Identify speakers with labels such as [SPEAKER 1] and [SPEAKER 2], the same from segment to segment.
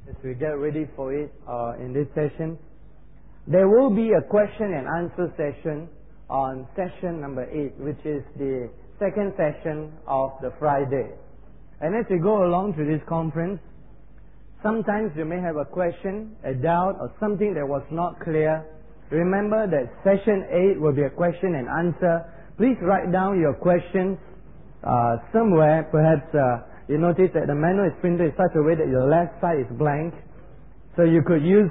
[SPEAKER 1] as we get ready for it in this session. There will be a question and answer session on session number 8, which is the second session of the Friday. And as we go along to this conference, sometimes you may have a question, a doubt, or something that was not clear. Remember that session 8 will be a question and answer. Please write down your questions somewhere. Perhaps you notice that the manual is printed in such a way that your left side is blank. So you could use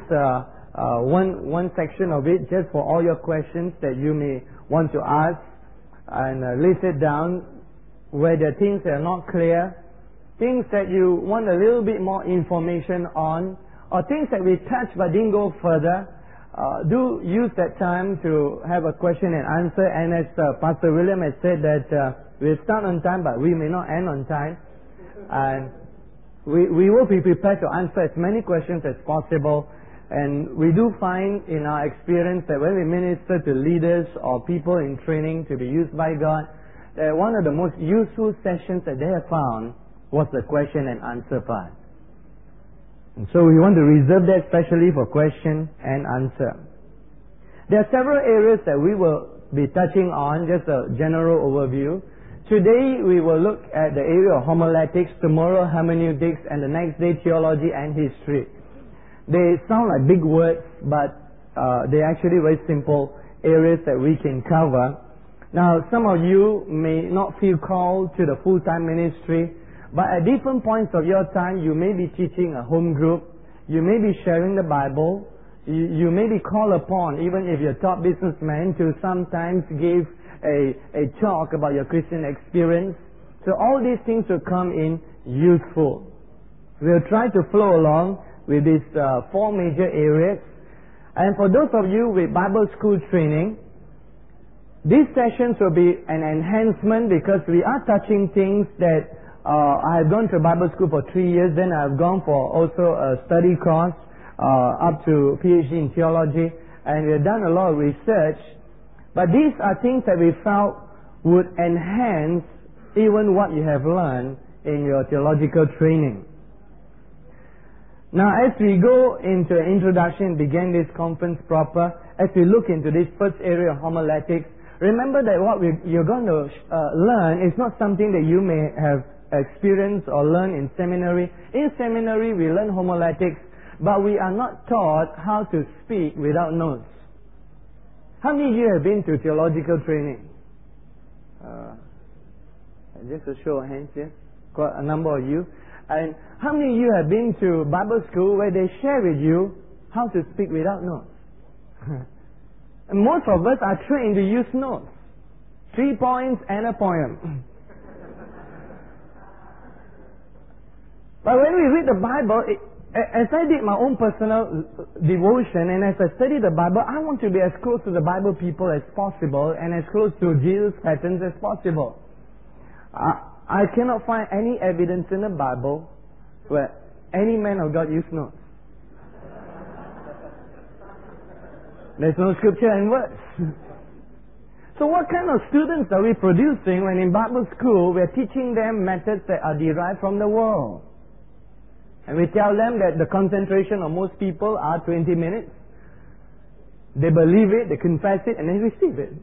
[SPEAKER 1] one section of it just for all your questions that you may want to ask, and list it down where there are things that are not clear, things that you want a little bit more information on, or things that we touched but didn't go further. Do use that time to have a question and answer. And as Pastor William has said that we'll start on time, but we may not end on time. And we will be prepared to answer as many questions as possible. And we do find in our experience that when we minister to leaders or people in training to be used by God, that one of the most useful sessions that they have found was the question and answer part. And so we want to reserve that especially for question and answer. There are several areas that we will be touching on, just a general overview. Today we will look at the area of homiletics, tomorrow hermeneutics, and the next day theology and history. They sound like big words, but they're actually very simple areas that we can cover. Now, some of you may not feel called to the full-time ministry, but at different points of your time, you may be teaching a home group, you may be sharing the Bible, you may be called upon, even if you're a top businessman, to sometimes give a talk about your Christian experience. So all these things will come in useful. We'll try to flow along with these 4 major areas. And for those of you with Bible school training, these sessions will be an enhancement because we are touching things that I have gone to Bible school for 3 years, then I have gone for also a study course up to PhD in theology, and we have done a lot of research. But these are things that we felt would enhance even what you have learned in your theological training. Now, as we go into an introduction, begin this conference proper, as we look into this first area of homiletics, remember that what you're going to learn is not something that you may have experienced or learned in seminary. In seminary, we learn homiletics, but we are not taught how to speak without notes. How many of you have been to theological training? Just a show of hands, yes? Quite a number of you. And how many of you have been to Bible school where they share with you how to speak without notes? And most of us are trained to use notes. 3 points and a poem. But when we read the Bible, as I did my own personal devotion and as I study the Bible, I want to be as close to the Bible people as possible and as close to Jesus' patterns as possible. I cannot find any evidence in the Bible where any man of God used notes. There's no scripture and words. So what kind of students are we producing when in Bible school we're teaching them methods that are derived from the world? And we tell them that the concentration of most people are 20 minutes. They believe it, they confess it, and they receive it.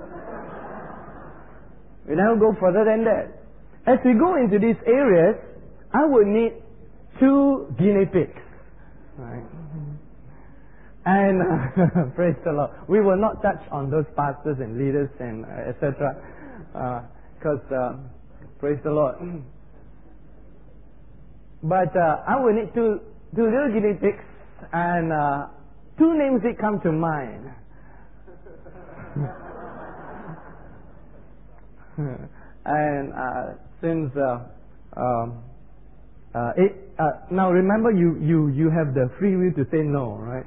[SPEAKER 1] We never go further than that. As we go into these areas, I would need 2 guinea pigs. Right? And praise the Lord. We will not touch on those pastors and leaders and etc. Because praise the Lord. But I will need 2 little guinea pigs, and 2 names that come to mind. And since now remember you have the free will to say no, right?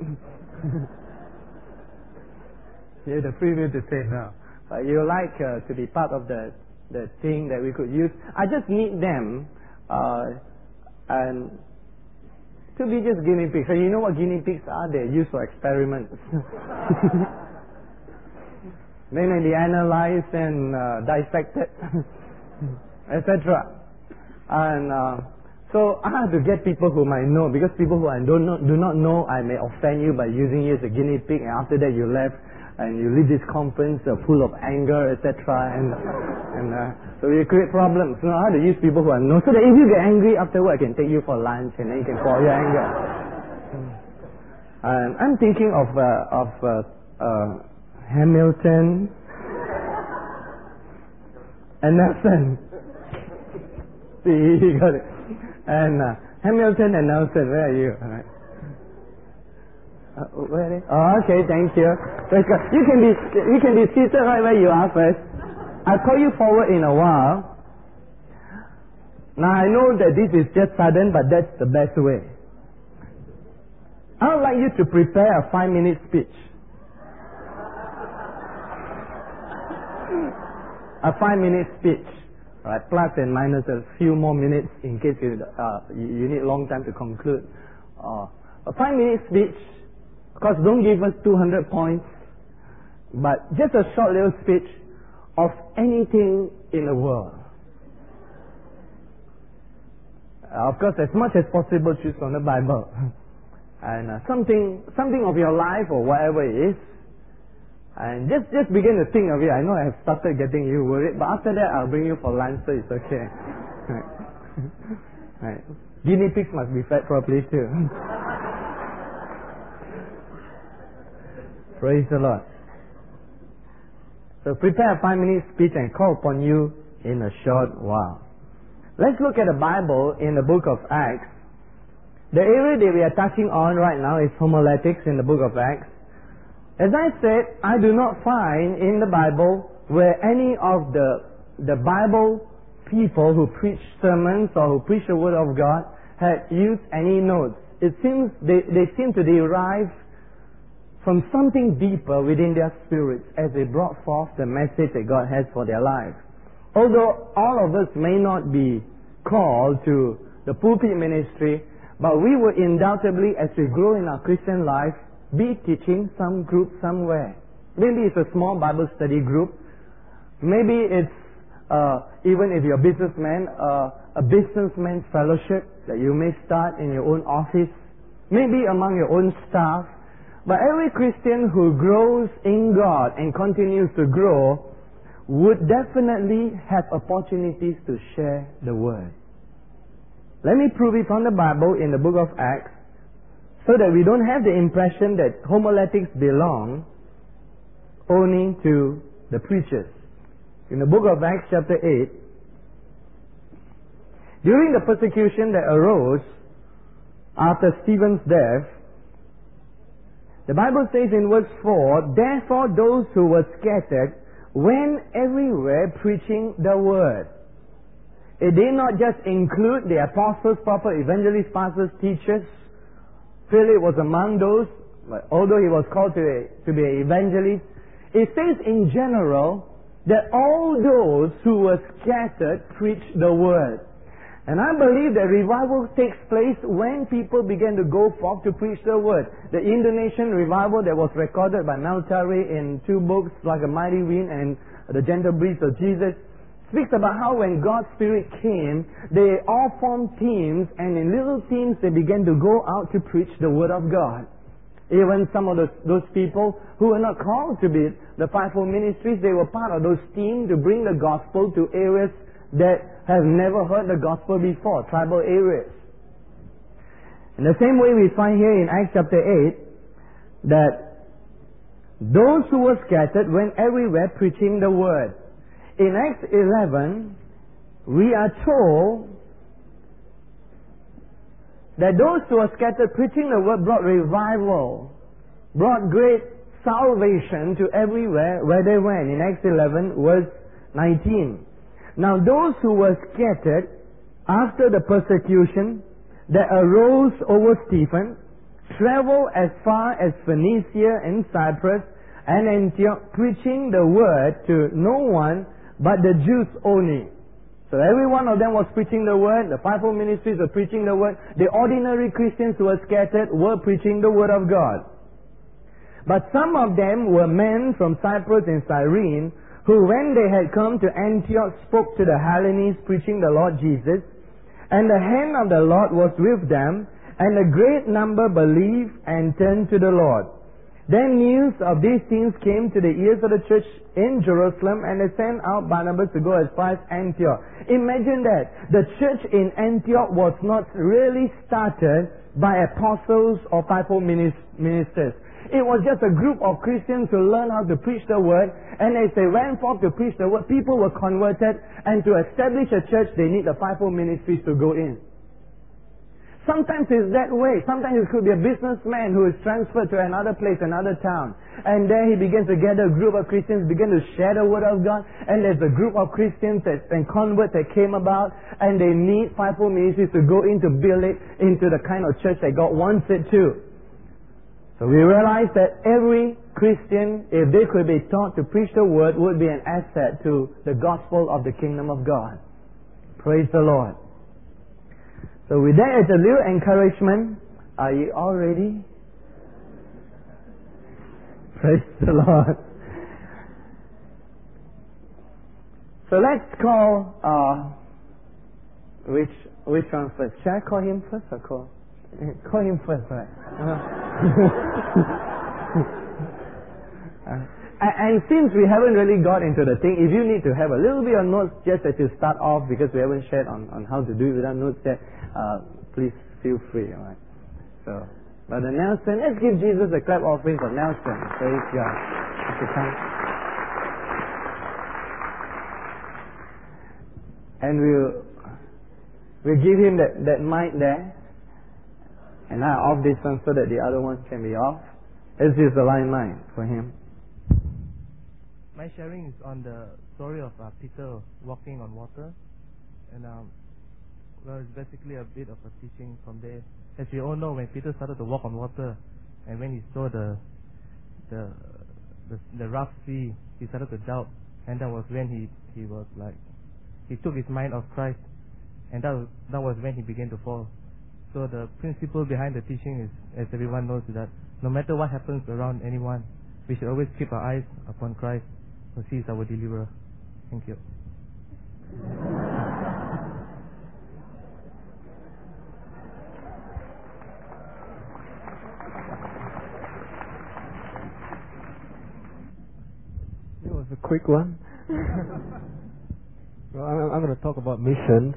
[SPEAKER 1] You have the free will to say no. But you like to be part of the thing that we could use. I just need them and to be just guinea pigs. So you know what guinea pigs are? They're used for experiments. Then they analyzed and dissected, etc. And So I have to get people whom I know, because people who I do not know, I may offend you by using you as a guinea pig, and after that you left and you leave this conference full of anger, etc. And so you create problems. So I have to use people who I know, so that if you get angry afterward, I can take you for lunch and then you can pour your anger. I'm thinking of Hamilton and Nelson. See, you got it. And Hamilton and Nelson, where are you? Where are they? Oh, okay, thank you. You can be seated right where you are first. I'll call you forward in a while. Now I know that this is just sudden, but that's the best way. I would like you to prepare a 5-minute speech. A 5-minute speech. Right, plus and minus a few more minutes in case you need a long time to conclude. A 5-minute speech, of course, don't give us 200 points, but just a short little speech of anything in the world. Of course, as much as possible, choose from the Bible. And something of your life or whatever it is. And just begin to think of it. I know I have started getting you worried, but after that I'll bring you for lunch, so it's okay. Right. Guinea pigs must be fed properly too. Praise the Lord. So prepare a 5-minute speech and call upon you in a short while. Let's look at the Bible in the book of Acts. The area that we are touching on right now is homiletics in the book of Acts. As I said, I do not find in the Bible where any of the Bible people who preach sermons or who preach the Word of God had used any notes. It seems they seem to derive from something deeper within their spirits as they brought forth the message that God has for their lives. Although all of us may not be called to the pulpit ministry, but we will undoubtedly, as we grow in our Christian life, be teaching some group somewhere. Maybe it's a small Bible study group. Maybe it's, even if you're a businessman, a businessman's fellowship that you may start in your own office. Maybe among your own staff. But every Christian who grows in God and continues to grow would definitely have opportunities to share the Word. Let me prove it from the Bible in the book of Acts, so that we don't have the impression that homiletics belong only to the preachers. In the book of Acts chapter 8, during the persecution that arose after Stephen's death, the Bible says in verse 4, "Therefore those who were scattered went everywhere preaching the Word." It did not just include the apostles, prophets, evangelists, pastors, teachers. Philip was among those, although he was called to be an evangelist. It says in general that all those who were scattered preached the Word. And I believe that revival takes place when people begin to go forth to preach the Word. The Indonesian revival that was recorded by Meltari in 2 books, Like a Mighty Wind and The Gentle Breeze of Jesus, speaks about how when God's Spirit came, they all formed teams, and in little teams they began to go out to preach the Word of God. Even some of those people who were not called to be the fivefold ministries, they were part of those teams to bring the gospel to areas that have never heard the gospel before, tribal areas. In the same way we find here in Acts chapter 8 that those who were scattered went everywhere preaching the Word. In Acts 11, we are told that those who were scattered preaching the Word brought revival, brought great salvation to everywhere where they went. In Acts 11, verse 19. Now those who were scattered after the persecution that arose over Stephen traveled as far as Phoenicia and Cyprus and Antioch, preaching the Word to no one but the Jews only. So every one of them was preaching the Word. The fivefold ministries were preaching the Word. The ordinary Christians who were scattered were preaching the Word of God. But some of them were men from Cyprus and Cyrene, who when they had come to Antioch spoke to the Hellenes, preaching the Lord Jesus. And the hand of the Lord was with them, and a great number believed and turned to the Lord. Then news of these things came to the ears of the church in Jerusalem, and they sent out Barnabas to go as far as Antioch. Imagine that. The church in Antioch was not really started by apostles or fivefold ministers. It was just a group of Christians who learned how to preach the word, and as they went forth to preach the word, people were converted, and to establish a church, they need the fivefold ministries to go in. Sometimes it's that way. Sometimes it could be a businessman who is transferred to another place, another town. And there he begins to gather a group of Christians, begin to share the word of God. And there's a group of Christians and converts that came about. And they need fivefold ministries to go in to build it into the kind of church that God wants it to. So we realize that every Christian, if they could be taught to preach the word, would be an asset to the gospel of the kingdom of God. Praise the Lord. So with that as a little encouragement, are you all ready? Praise the Lord. So let's call, which one first? Shall I call him first or call him first, right? And since we haven't really got into the thing, if you need to have a little bit of notes just as you start off, because we haven't shared on how to do it without notes yet, please feel free. Alright. So, Brother Nelson, let's give Jesus a clap offering for Nelson. Praise God. And we'll give him that mic there. And I'll off this one so that the other ones can be off. This is the line for him.
[SPEAKER 2] My sharing is on the story of Peter walking on water, and it's basically a bit of a teaching from there. As we all know, when Peter started to walk on water, and when he saw the rough sea, he started to doubt, and that was when he took his mind off Christ, and that was when he began to fall. So the principle behind the teaching is, as everyone knows, that no matter what happens around anyone, we should always keep our eyes upon Christ, who He is our deliverer. Thank you.
[SPEAKER 3] It was a quick one. Well, I'm going to talk about missions.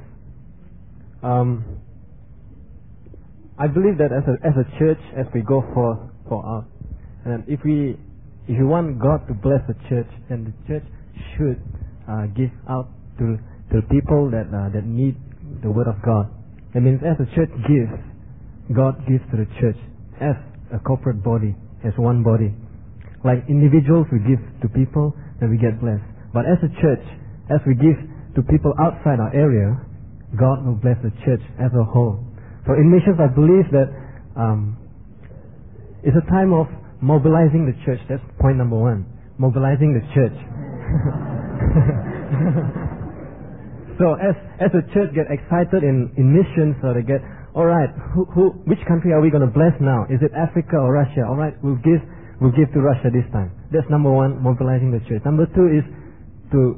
[SPEAKER 3] I believe that as a church, as we go for out, and if you want God to bless the church, then the church should give out to people that need the word of God. That means as the church gives, God gives to the church as a corporate body, as one body. Like individuals, we give to people and we get blessed. But as a church, as we give to people outside our area, God will bless the church as a whole. So in missions, I believe that it's a time of mobilizing the church. That's point number one. Mobilizing the church. So as the church get excited in missions, so they get, alright, which country are we going to bless now? Is it Africa or Russia? Alright, we'll give to Russia this time. That's number one, mobilizing the church. Number two is to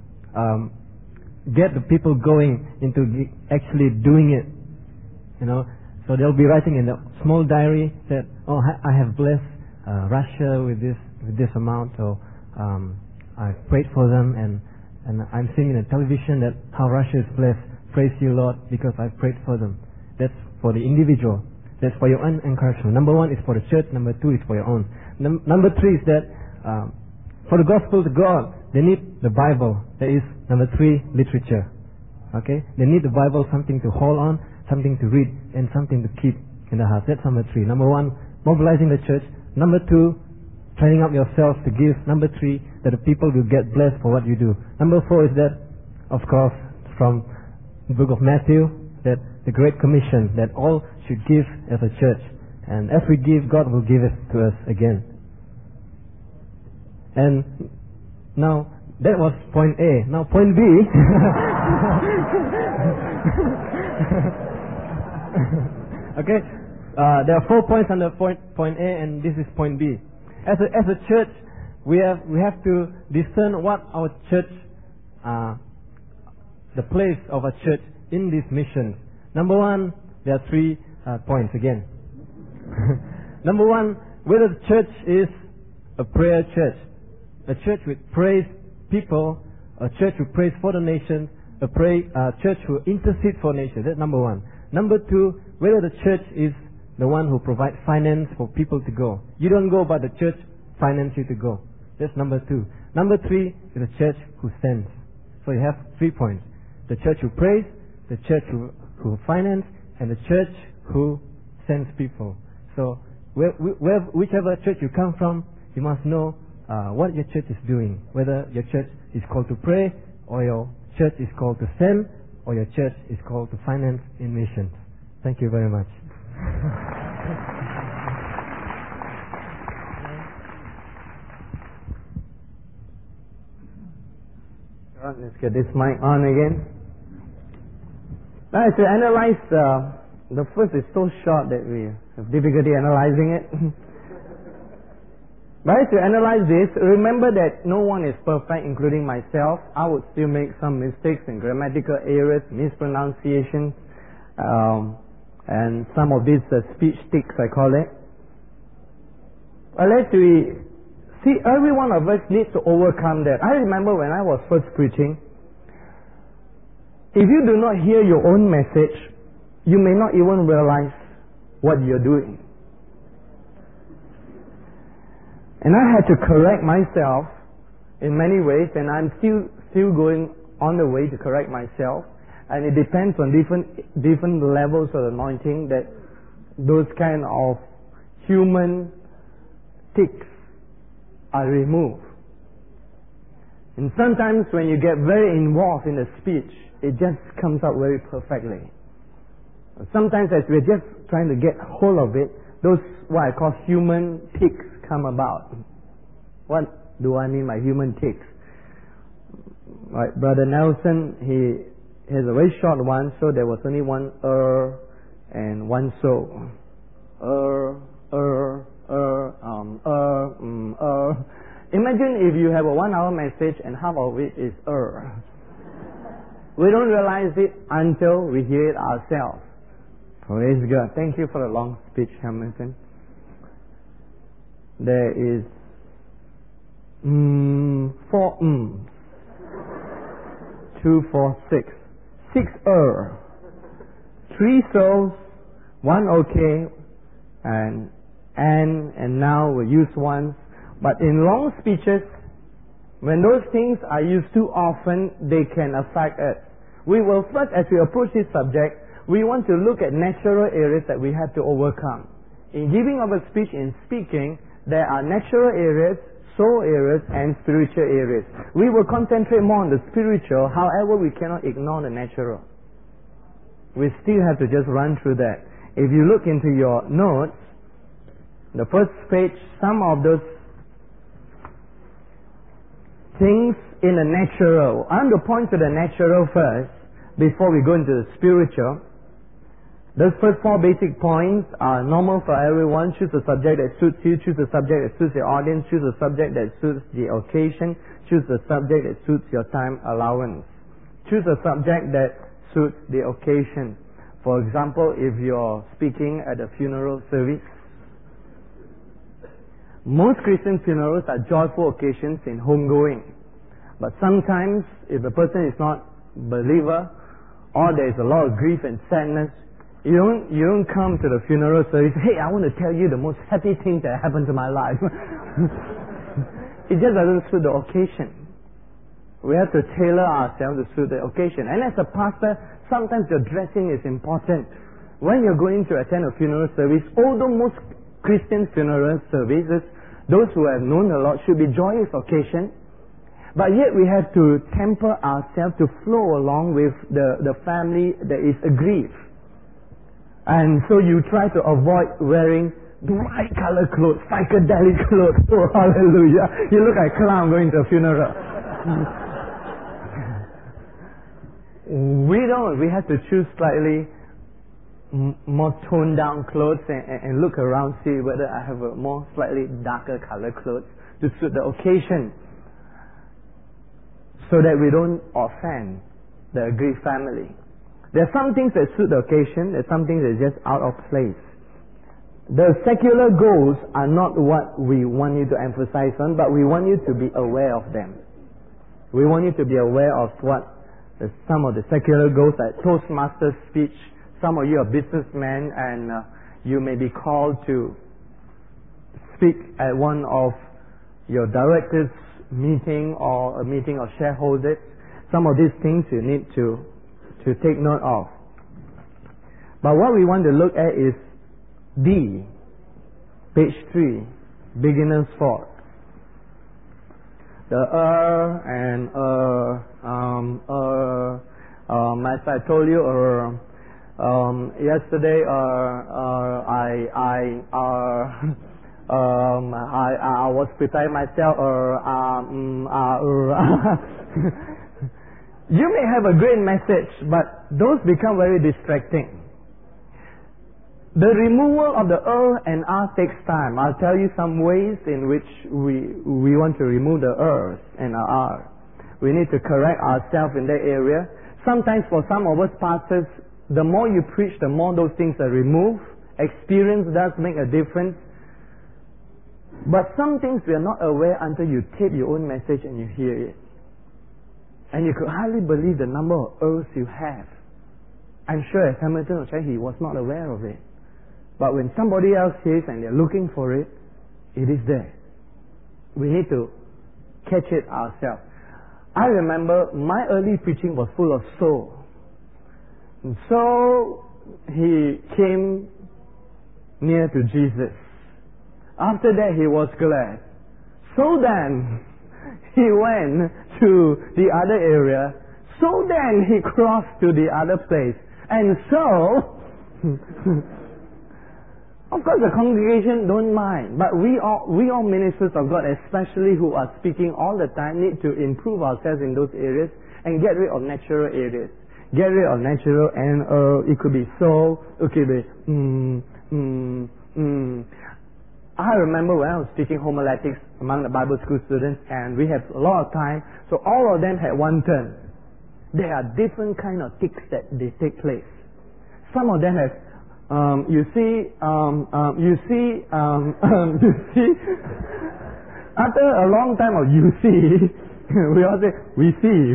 [SPEAKER 3] get the people going into actually doing it. So they'll be writing in a small diary that, I have blessed Russia with this amount, so I prayed for them, and I'm seeing in the television that how Russia is blessed. Praise you, Lord, because I prayed for them. That's for the individual. That's for your own encouragement. Number one is for the church. Number two is for your own. Number three is that for the gospel to go out, they need the Bible. That is number three, literature. Okay, they need the Bible, something to hold on, something to read, and something to keep in the heart. That's number three. Number one, mobilizing the church. Number two, training up yourself to give. Number three, that the people will get blessed for what you do. Number four is that, of course, from the book of Matthew, that the Great Commission, that all should give as a church. And as we give, God will give it to us again. And now, that was point A. Now point B. Okay, there are 4 points under point A, and this is point B. As a church, we have to discern what our church, the place of our church in these missions. Number one, there are 3 points again. Number one, whether the church is a prayer church, a church which prays people, a church who prays for the nations, a church who intercedes for nations. That's number one. Number two, whether the church is the one who provides finance for people to go. You don't go, but the church finance you to go. That's number two. Number three is the church who sends. So you have 3 points. The church who prays, the church who finance, and the church who sends people. So whichever church you come from, you must know what your church is doing. Whether your church is called to pray, or your church is called to send, or your church is called to finance in missions. Thank you very much.
[SPEAKER 1] Let's get this mic on again. Now, to analyze, the first is so short that we have difficulty analyzing it. But as you analyze this, remember that no one is perfect, including myself. I would still make some mistakes in grammatical errors, mispronunciation, and some of these speech tics, I call it. Unless we see, every one of us needs to overcome that. I remember when I was first preaching, if you do not hear your own message, you may not even realize what you're doing. And I had to correct myself in many ways, and I'm still going on the way to correct myself. And it depends on different levels of anointing that those kind of human tics are removed. And sometimes when you get very involved in the speech, it just comes out very perfectly. Sometimes as we're just trying to get hold of it, those what I call human tics come about. What do I mean by human tics? Right, Brother Nelson, he has a very short one, so there was only one and one so. Imagine if you have a 1 hour message and half of it is We don't realize it until we hear it ourselves. Praise God. Thank you for the long speech, Hamilton. There is 4 2, 4, 6. 6 3 souls, 1 okay, and now we use once. But in long speeches, when those things are used too often, they can affect us. We will first, as we approach this subject, we want to look at natural areas that we have to overcome. In giving of a speech, in speaking, there are natural areas, soul areas, and spiritual areas. We will concentrate more on the spiritual, however we cannot ignore the natural. We still have to just run through that. If you look into your notes, the first page, some of those things in the natural. I want to point to the natural first, before we go into the spiritual. Those first 4 basic points are normal for everyone. Choose a subject that suits you. Choose a subject that suits your audience. Choose a subject that suits the occasion. Choose a subject that suits your time allowance. Choose a subject that suits the occasion. For example, if you're speaking at a funeral service, most Christian funerals are joyful occasions in homegoing. But sometimes, if the person is not a believer, or there is a lot of grief and sadness, you don't come to the funeral service, hey, I want to tell you the most happy thing that happened to my life. It just doesn't suit the occasion. We have to tailor ourselves to suit the occasion. And as a pastor, sometimes your dressing is important. When you're going to attend a funeral service, although most Christian funeral services, those who have known the Lord, should be joyous occasion, but yet we have to temper ourselves to flow along with the family that is aggrieved. And so you try to avoid wearing bright colored clothes, psychedelic clothes. Oh, hallelujah. You look like a clown going to a funeral. We don't. We have to choose slightly more toned down clothes and look around, see whether I have a more slightly darker colored clothes to suit the occasion, so that we don't offend the aggrieved family. There are some things that suit the occasion, there are some things that are just out of place. The secular goals are not what we want you to emphasize on, but we want you to be aware of them. We want you to be aware of what some of the secular goals, like Toastmasters speech. Some of you are businessmen and you may be called to speak at one of your directors' meeting or a meeting of shareholders. Some of these things you need to take note of. But what we want to look at is D, page 3, beginner's fault. The and as I told you yesterday, I was preparing myself. You may have a great message, but those become very distracting. The removal of the and takes time. I'll tell you some ways in which we want to remove the and We need to correct ourselves in that area. Sometimes for some of us pastors, the more you preach, the more those things are removed. Experience does make a difference. But some things we are not aware until you tape your own message and you hear it. And you could hardly believe the number of you have. I'm sure as Hamilton will say, he was not aware of it. But when somebody else hears and they're looking for it, it is there. We need to catch it ourselves. I remember my early preaching was full of so. And so he came near to Jesus. After that he was glad. So then he went to the other area. So then he crossed to the other place. And so of course the congregation don't mind, but we all ministers of God, especially who are speaking all the time, need to improve ourselves in those areas and get rid of natural areas. Get rid of natural and it could be so, it could be I remember when I was teaching homiletics among the Bible school students, and we have a lot of time, so all of them had one turn. There are different kind of ticks that they take place. Some of them have you see, after a long time of you see, we all say, we see.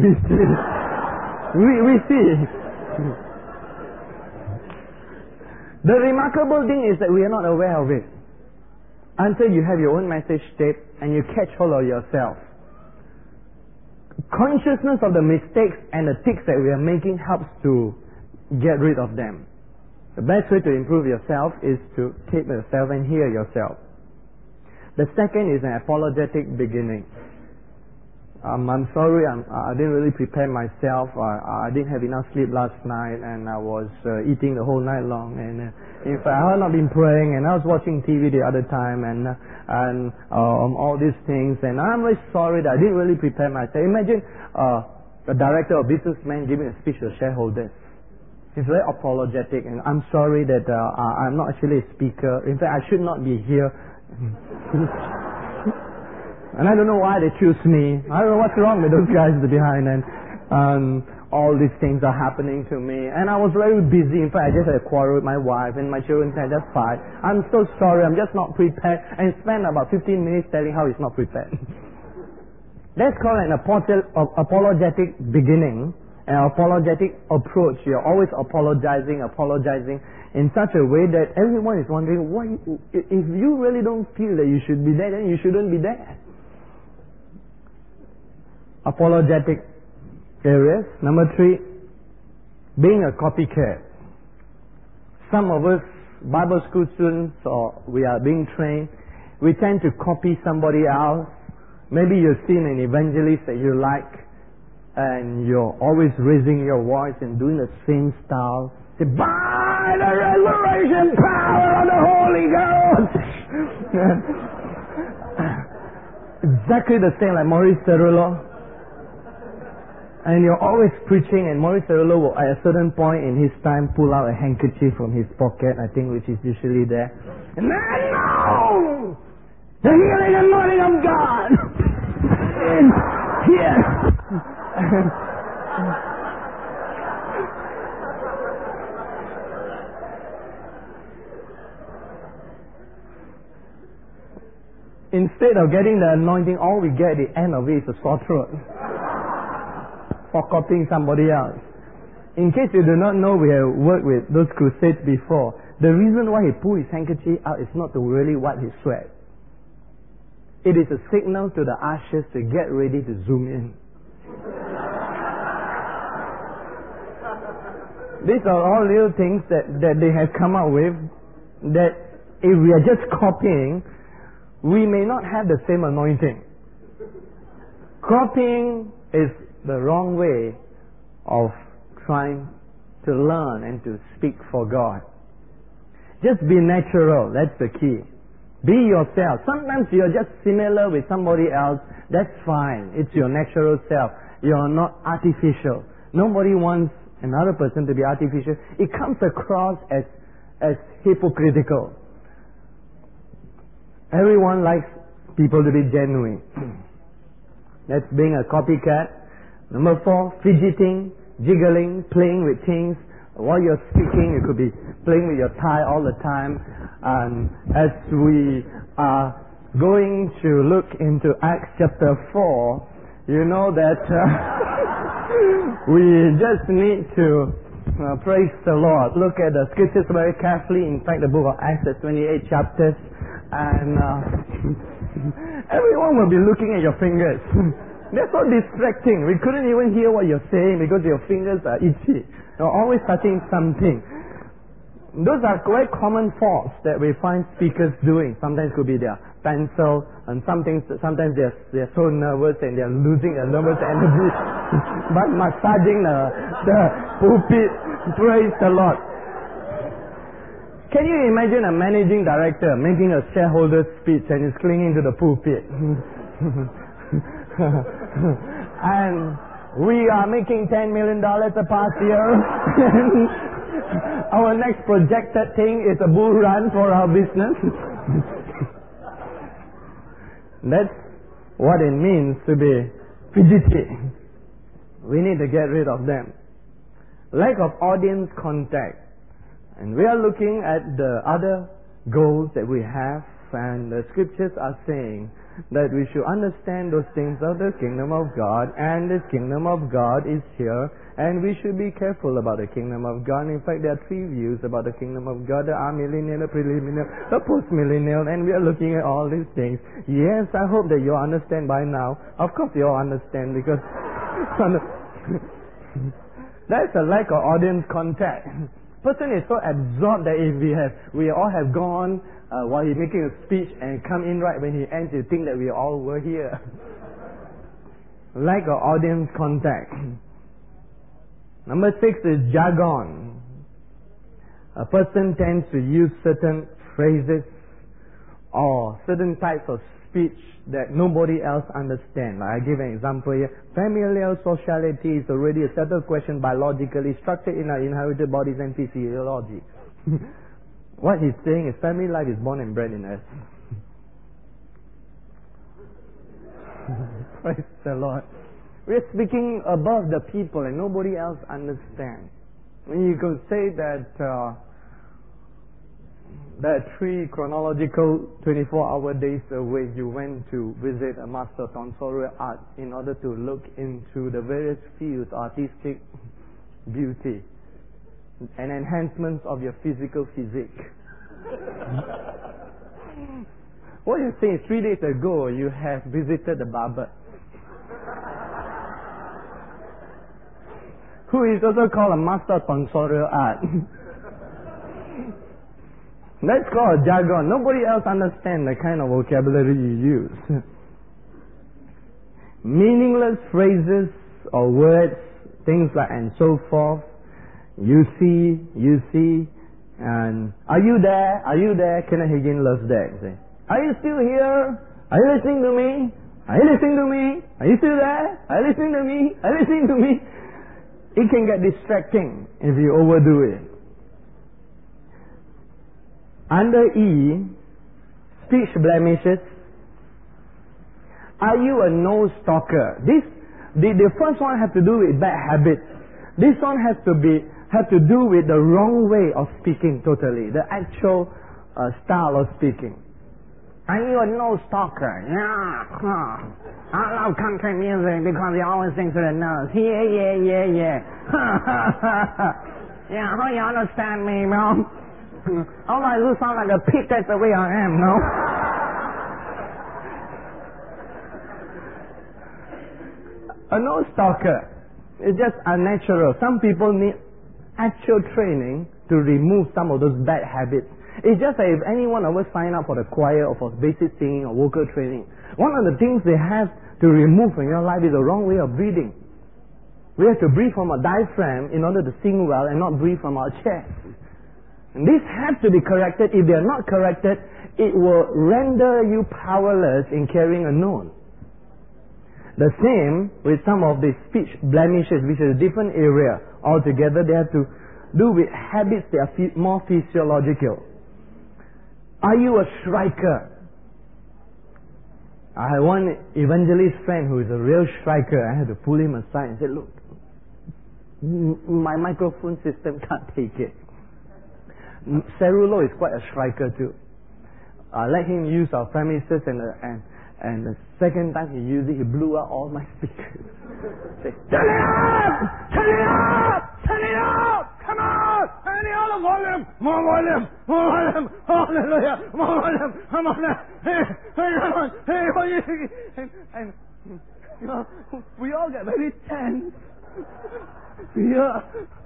[SPEAKER 1] The remarkable thing is that we are not aware of it until you have your own message tape and you catch hold of yourself. Consciousness of the mistakes and the ticks that we are making helps to get rid of them. The best way to improve yourself is to tape yourself and hear yourself. The second is an apologetic beginning. I'm sorry, I didn't really prepare myself. I didn't have enough sleep last night, and I was eating the whole night long. And in fact, I had not been praying, and I was watching TV the other time, and all these things. And I'm really sorry that I didn't really prepare myself. Imagine a director or businessman giving a speech to shareholders. He's very apologetic, and I'm sorry that I'm not actually a speaker. In fact, I should not be here. And I don't know why they choose me. I don't know what's wrong with those guys behind, and all these things are happening to me. And I was very busy. In fact, I just had a quarrel with my wife, and my children said, that's fine. I'm so sorry, I'm just not prepared. And spent about 15 minutes telling how he's not prepared. That's called an apologetic beginning. An apologetic approach. You're always apologizing in such a way that everyone is wondering, why? If you really don't feel that you should be there, then you shouldn't be there. Apologetic areas. Number 3, being a copycat. Some of us, Bible school students, or we are being trained, we tend to copy somebody else. Maybe you've seen an evangelist that you like, and you're always raising your voice and doing the same style. Say, by the resurrection power of the Holy Ghost! Exactly the same like Maurice Cerullo. And you're always preaching, and Maurice Cerullo will at a certain point in his time pull out a handkerchief from his pocket, I think, which is usually there. And then, no! The healing and anointing of God is here. instead of getting the anointing, all we get at the end of it is a sore throat for copying somebody else. In case you do not know, we have worked with those crusades before. The reason why he pulled his handkerchief out is not to really wipe his sweat. It is a signal to the ushers to get ready to zoom in. These are all little things that they have come up with, that if we are just copying, we may not have the same anointing. Copying is the wrong way of trying to learn and to speak for God. Just be natural, that's the key. Be yourself. Sometimes you're just similar with somebody else, that's fine. It's your natural self. You're not artificial. Nobody wants another person to be artificial. It comes across as hypocritical. Everyone likes people to be genuine. That's being a copycat. Number 4, fidgeting, jiggling, playing with things. While you're speaking, you could be playing with your tie all the time. And as we are going to look into Acts chapter 4, you know that we just need to praise the Lord. Look at the scriptures very carefully. In fact, the book of Acts has 28 chapters. And everyone will be looking at your fingers. They're so distracting. We couldn't even hear what you're saying because your fingers are itchy. You're always touching something. Those are quite common faults that we find speakers doing. Sometimes it could be their pencil, and sometimes they're so nervous and they're losing their nervous energy by massaging the pulpit. Praise the Lord. Can you imagine a managing director making a shareholder speech and is clinging to the pulpit? And we are making $10 million a past year. Our next projected thing is a bull run for our business. That's what it means to be fidgety. We need to get rid of them. Lack of audience contact. And we are looking at the other goals that we have, and the scriptures are saying that we should understand those things of the kingdom of God, and the kingdom of God is here, and we should be careful about the kingdom of God. In fact, there are 3 views about the kingdom of God: the amillennial, the premillennial, the postmillennial, and we are looking at all these things. Yes, I hope that you understand by now. Of course you all understand, because that's a lack of audience contact. Person is so absorbed that if we all have gone while he's making a speech and come in right when he ends, you think that we all were here. Lack of audience contact. Number 6 is jargon. A person tends to use certain phrases or certain types of speech that nobody else understands. Like I give an example here. Familial sociality is already a settled question biologically structured in our inherited bodies and physiology. What he's saying is family life is born and bred in us. Praise the Lord. We're speaking above the people and nobody else understands. You could say that that 3 chronological 24-hour days away you went to visit a master of tonsorial art in order to look into the various fields of artistic beauty and enhancements of your physical physique. What you're saying is 3 days ago you have visited the barber, who is also called a master of tonsorial art. That's called jargon. Nobody else understands the kind of vocabulary you use. Meaningless phrases or words, things like and so forth. You see, and are you there? Kenneth Hagin loves that. Say, are you still here? Are you listening to me? Are you listening to me? Are you still there? Are you listening to me? Are you listening to me? It can get distracting if you overdo it. Under E, speech blemishes. Are you a nose stalker? The first one has to do with bad habits. This one has to do with the wrong way of speaking totally, the actual style of speaking. Are you a nose talker? Yeah. I love country music because you always sing to the nose. Yeah. Yeah, how you understand me, bro? Otherwise you sound like a pig, that's the way I am, no? A nose talker is just unnatural. Some people need actual training to remove some of those bad habits. It's just that if any one of us sign up for the choir or for basic singing or vocal training, one of the things they have to remove from your life is the wrong way of breathing. We have to breathe from our diaphragm in order to sing well and not breathe from our chest. And these have to be corrected. If they are not corrected, it will render you powerless in carrying a note. The same with some of the speech blemishes, which is a different area altogether. They have to do with habits that are more physiological. Are you a striker? I had one evangelist friend who is a real striker. I had to pull him aside and say, look, my microphone system can't take it. Cerulo is quite a striker too. I let him use our premises and the second time he used it, he blew out all my speakers. Say, turn it up! Turn it up! Turn it up! Come on! Turn it on the volume! More volume! More volume! Hallelujah! More volume! Come on! Hey, come on! Hey, what are you thinking? And you know, we all get very tense. Yeah.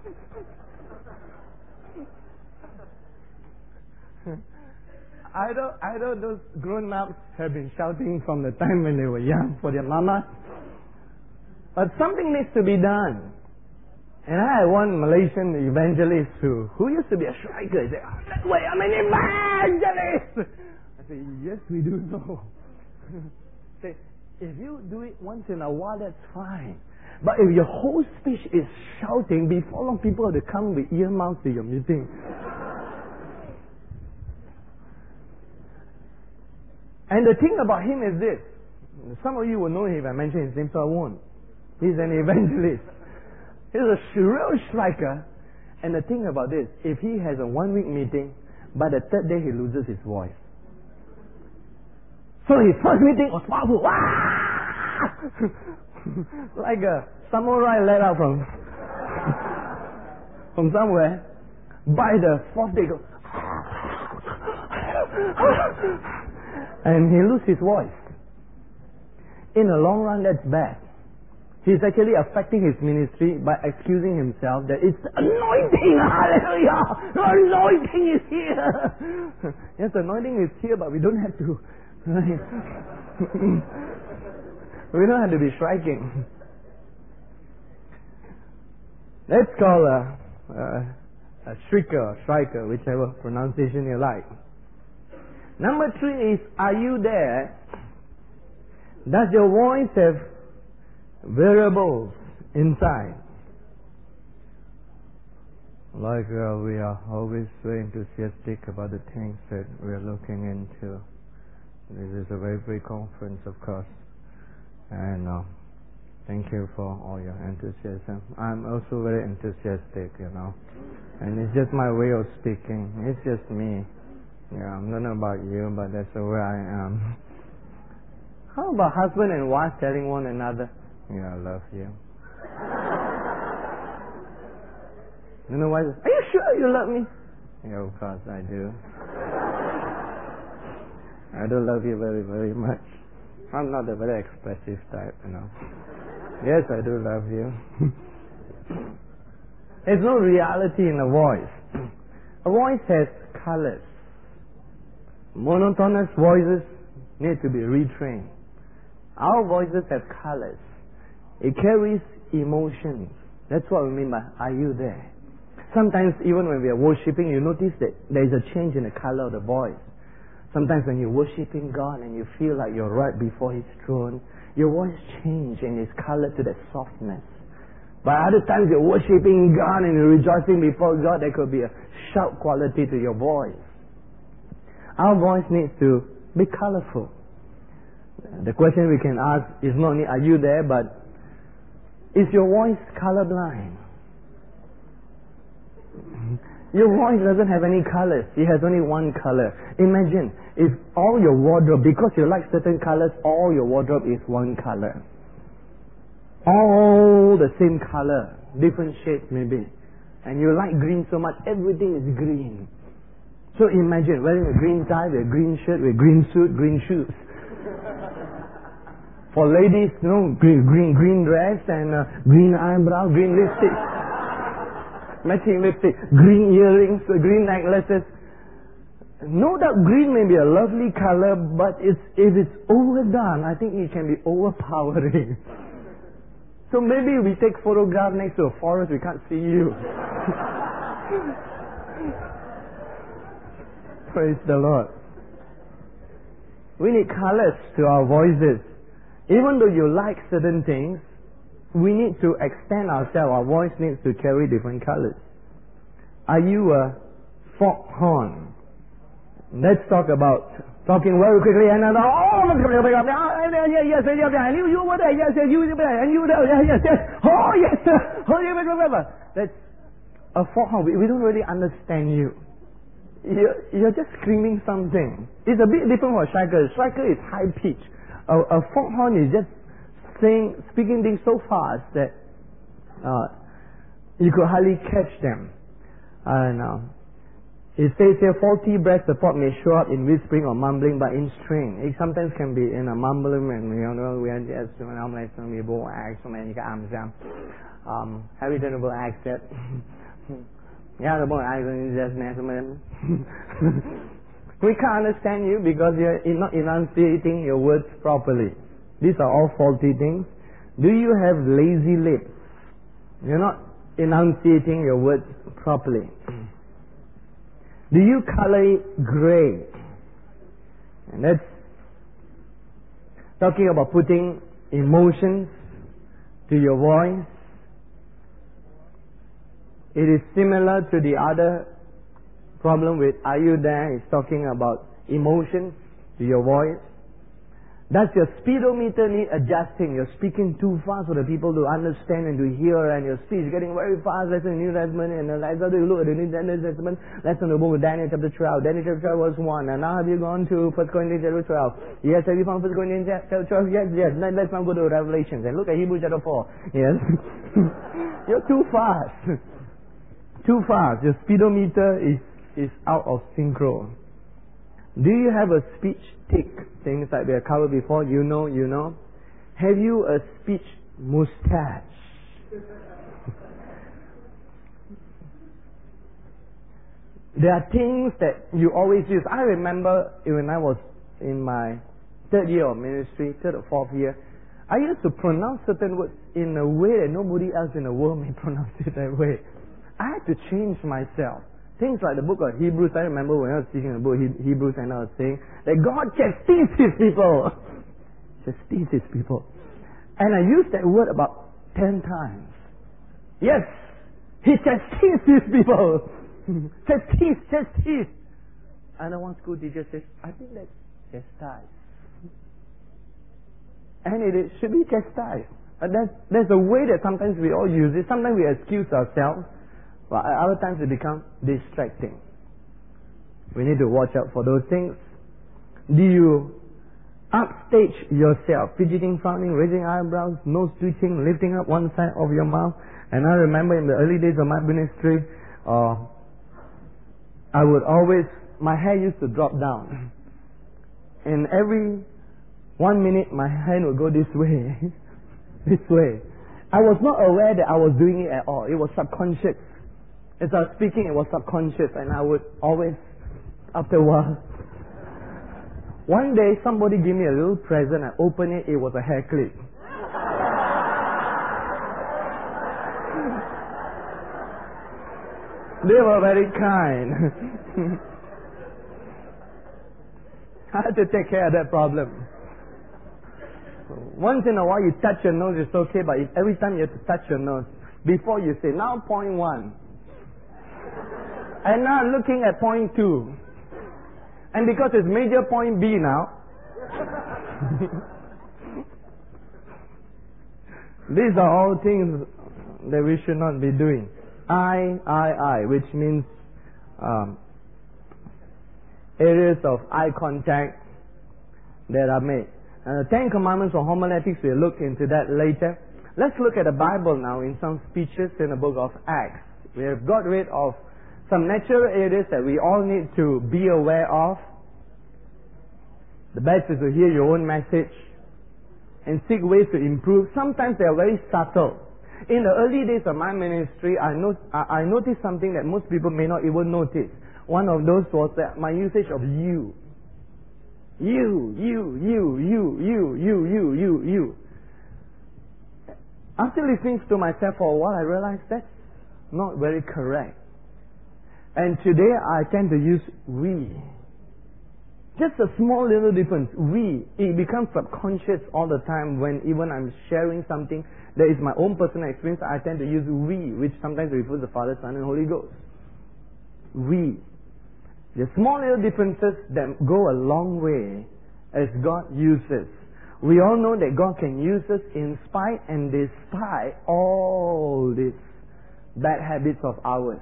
[SPEAKER 1] Either those grown-ups have been shouting from the time when they were young for their mama, but something needs to be done. And I had one Malaysian evangelist who used to be a striker. He said, wait, I'm an evangelist! I said, yes, we do know. Say, if you do it once in a while, that's fine. But if your whole speech is shouting, before long people have to come with earmuffs to your meeting. And the thing about him is this. Some of you will know him if I mention his name, so I won't. He's an evangelist. He's a real striker. And the thing about this, if he has a 1 week meeting, by the third day he loses his voice. So his first meeting was powerful. Like a samurai let out from somewhere. By the fourth day, go, and he loses his voice. In the long run, that's bad. He's actually affecting his ministry by excusing himself that it's anointing. Hallelujah! The anointing is here. Yes, the anointing is here, but we don't have to. We don't have to be striking. That's called a striker, whichever pronunciation you like. Number 3 is, are you there? Does your voice have variables inside? Like we are always very enthusiastic about the things that we are looking into. This is a very big conference, of course. And thank you for all your enthusiasm. I'm also very enthusiastic, And it's just my way of speaking. It's just me. Yeah, I don't know about you, but that's the way I am. How about husband and wife telling one another, I love you? You know why? Are you sure you love me? Yeah, of course I do. I do love you very, very much. I'm not a very expressive type, Yes, I do love you. There's no reality in a voice. A voice has colors. Monotonous voices need to be retrained. Our voices have colors. It carries emotions. That's what we mean by, are you there? Sometimes even when we are worshiping, you notice that there is a change in the color of the voice. Sometimes when you're worshiping God and you feel like you're right before His throne, your voice changes and is colored to that softness. But other times you're worshiping God and you're rejoicing before God, there could be a sharp quality to your voice. Our voice needs to be colorful. The question we can ask is not only are you there, but is your voice colorblind? Your voice doesn't have any colors. It has only one color. Imagine if all your wardrobe, because you like certain colors, all your wardrobe is one color. All the same color, different shades maybe. And you like green so much, everything is green. So imagine wearing a green tie, with a green shirt, with a green suit, green shoes. For ladies, green dress and green eyebrow, green lipstick. Matching lipstick, green earrings, green necklaces. No doubt green may be a lovely color, but if it's overdone, I think it can be overpowering. So maybe we take photograph next to a forest, we can't see you. Praise the Lord. We need colors to our voices. Even though you like certain things, we need to extend ourselves. Our voice needs to carry different colors. Are you a foghorn? Let's talk about talking very quickly and yes, and you were there, yes, you were there, and you were there, yes, oh yes, oh yes, that's a foghorn. We don't really understand you. You're just screaming something. It's a bit different from a striker. A striker is high pitch. A foghorn is just speaking things so fast that you could hardly catch them. And it says here, faulty breath support may show up in whispering or mumbling, but in strain. It sometimes can be in a mumbling, and we are just we both act so many accent. Have you done a accent? Yeah, the boy accent is just national. We can't understand you because you're not enunciating your words properly. These are all faulty things. Do you have lazy lips? You're not enunciating your words properly. Do you color it gray? And that's talking about putting emotions to your voice. It is similar to the other problem with Are You There? It's talking about emotions to your voice. Does your speedometer need adjusting? You're speaking too fast for the people to understand and to hear, and your speech is getting very fast. Let's in the New Testament, and let's look at the New Testament. Let's in the book of Daniel chapter 12. Daniel chapter 12 verse 1. And now have you gone to 1 Corinthians chapter 12? Yes, have you found 1 Corinthians chapter 12? Yes, yes. Let's now go to Revelations and look at Hebrews chapter 4. Yes. You're too fast. Too fast. Your speedometer is out of synchro. Do you have a speech tick? Things like we have covered before. You know. Have you a speech mustache? There are things that you always use. I remember when I was in my third year of ministry, third or fourth year, I used to pronounce certain words in a way that nobody else in the world may pronounce it that way. I had to change myself. Things like the book of Hebrews, I remember when I was teaching the book of Hebrews and I was saying that God chastises his people. Chastises his people. And I used that word about 10 times. Yes, he chastises his people. Chastise. And one school teacher says, I think that's chastise. And it should be chastised. That's the way that sometimes we all use it. Sometimes we excuse ourselves. But other times it becomes distracting. We need to watch out for those things. Do you upstage yourself? Fidgeting, frowning, raising eyebrows, nose twitching, lifting up one side of your mouth. And I remember in the early days of my ministry, I would always, my hair used to drop down. And every 1 minute my hand would go this way. This way. I was not aware that I was doing it at all. It was subconscious. As I was speaking, it was subconscious, and I would always, after a while, one day somebody gave me a little present. I opened it, it was a hair clip. They were very kind. I had to take care of that problem. Once in a while you touch your nose, it's okay, but if every time you have to touch your nose, before you say, now point 1. And now I'm looking at point 2. And because it's major point B now, these are all things that we should not be doing. I, which means areas of eye contact that are made. The 10 Commandments for homiletics, we'll look into that later. Let's look at the Bible now in some speeches in the book of Acts. We have got rid of some natural areas that we all need to be aware of. The best is to hear your own message and seek ways to improve. Sometimes they are very subtle. In the early days of my ministry, I noticed something that most people may not even notice. One of those was that my usage of you. You. After listening to myself for a while, I realized that's not very correct. And today I tend to use we. Just a small little difference. We. It becomes subconscious all the time when even I'm sharing something that is my own personal experience. I tend to use we, which sometimes refers to the Father, Son and Holy Ghost. We. The small little differences that go a long way as God uses. We all know that God can use us in spite and despite all these bad habits of ours.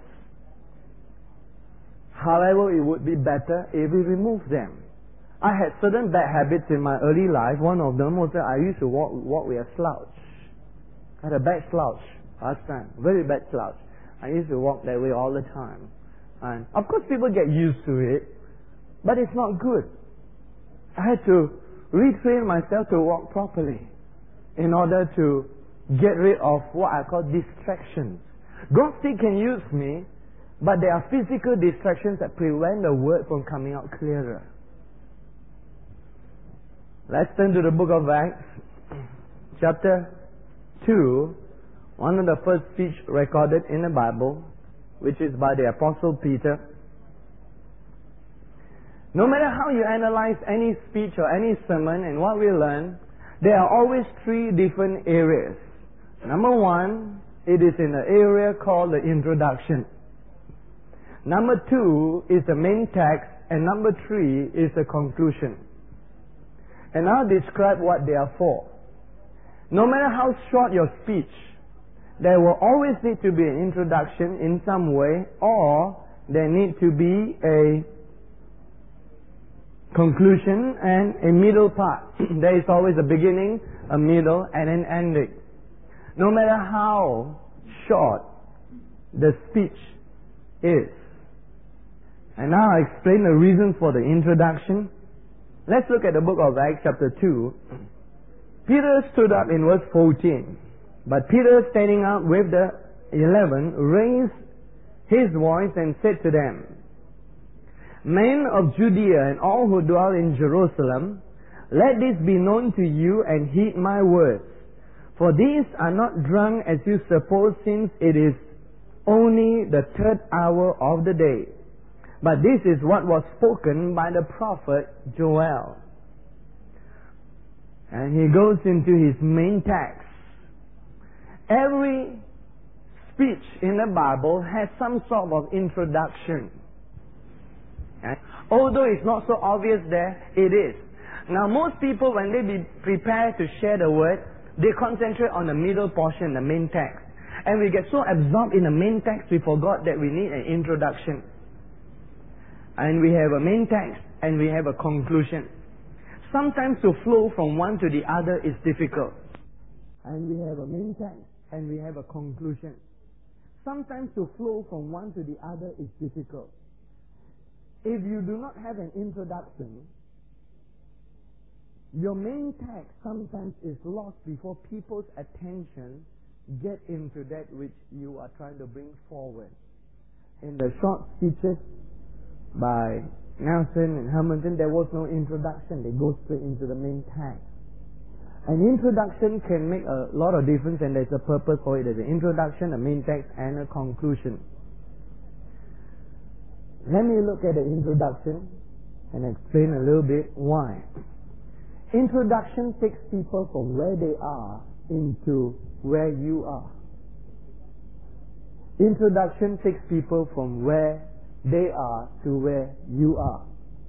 [SPEAKER 1] However, it would be better if we remove them. I had certain bad habits in my early life. One of them was that I used to walk with a slouch. I had a bad slouch last time. Very bad slouch. I used to walk that way all the time. And of course people get used to it, but it's not good. I had to retrain myself to walk properly in order to get rid of what I call distractions. God still can use me, but there are physical distractions that prevent the word from coming out clearer. Let's turn to the book of Acts, chapter 2, one of the first speech recorded in the Bible, which is by the Apostle Peter. No matter how you analyze any speech or any sermon and what we learn, there are always three different areas. Number one, it is in the area called the introduction. Number two is the main text, and number three is the conclusion. And I'll describe what they are for. No matter how short your speech, there will always need to be an introduction in some way, or there need to be a conclusion and a middle part. There is always a beginning, a middle, and an ending. No matter how short the speech is. And now I explain the reason for the introduction. Let's look at the book of Acts chapter 2. Peter stood up in verse 14. But Peter, standing up with the 11, raised his voice and said to them, Men of Judea and all who dwell in Jerusalem, let this be known to you and heed my words. For these are not drunk as you suppose, since it is only the third hour of the day. But this is what was spoken by the prophet Joel. And he goes into his main text. Every speech in the Bible has some sort of introduction. And although it's not so obvious there, it is. Now most people, when they be prepared to share the word, they concentrate on the middle portion, the main text. And we get so absorbed in the main text, we forgot that we need an introduction. And we have a main text, and we have a conclusion. Sometimes to flow from one to the other is difficult. And we have a main text, and we have a conclusion. Sometimes to flow from one to the other is difficult. If you do not have an introduction, your main text sometimes is lost before people's attention get into that which you are trying to bring forward. In the short speeches by Nelson and Hamilton, there was no introduction. They go straight into the main text. An introduction can make a lot of difference, and there's a purpose for it. There's an introduction, a main text, and a conclusion. Let me look at the introduction and explain a little bit why. Introduction takes people from where they are into where you are. Introduction takes people from where they are to where you are.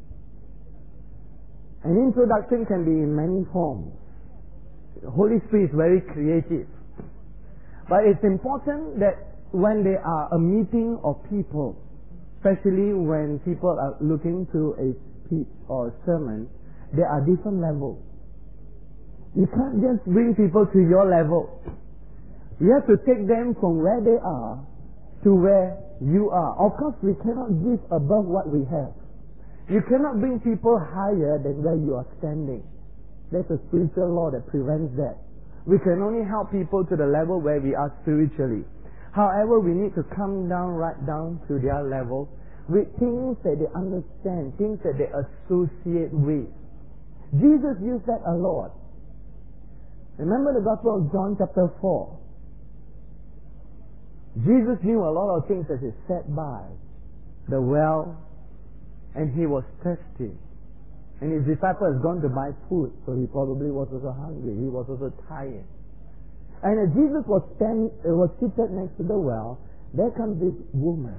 [SPEAKER 1] An introduction can be in many forms. The Holy Spirit is very creative. But it's important that when there are a meeting of people, especially when people are looking to a speech or a sermon, there are different levels. You can't just bring people to your level. You have to take them from where they are to where you are. Of course, we cannot give above what we have. You cannot bring people higher than where you are standing. There's a spiritual law that prevents that. We can only help people to the level where we are spiritually. However, we need to come down, right down to their level with things that they understand, things that they associate with. Jesus used that a lot. Remember the Gospel of John chapter 4. Jesus knew a lot of things as he sat by the well and he was thirsty. And his disciple has gone to buy food, so he probably was also hungry. He was also tired. And as Jesus was seated next to the well, there comes this woman.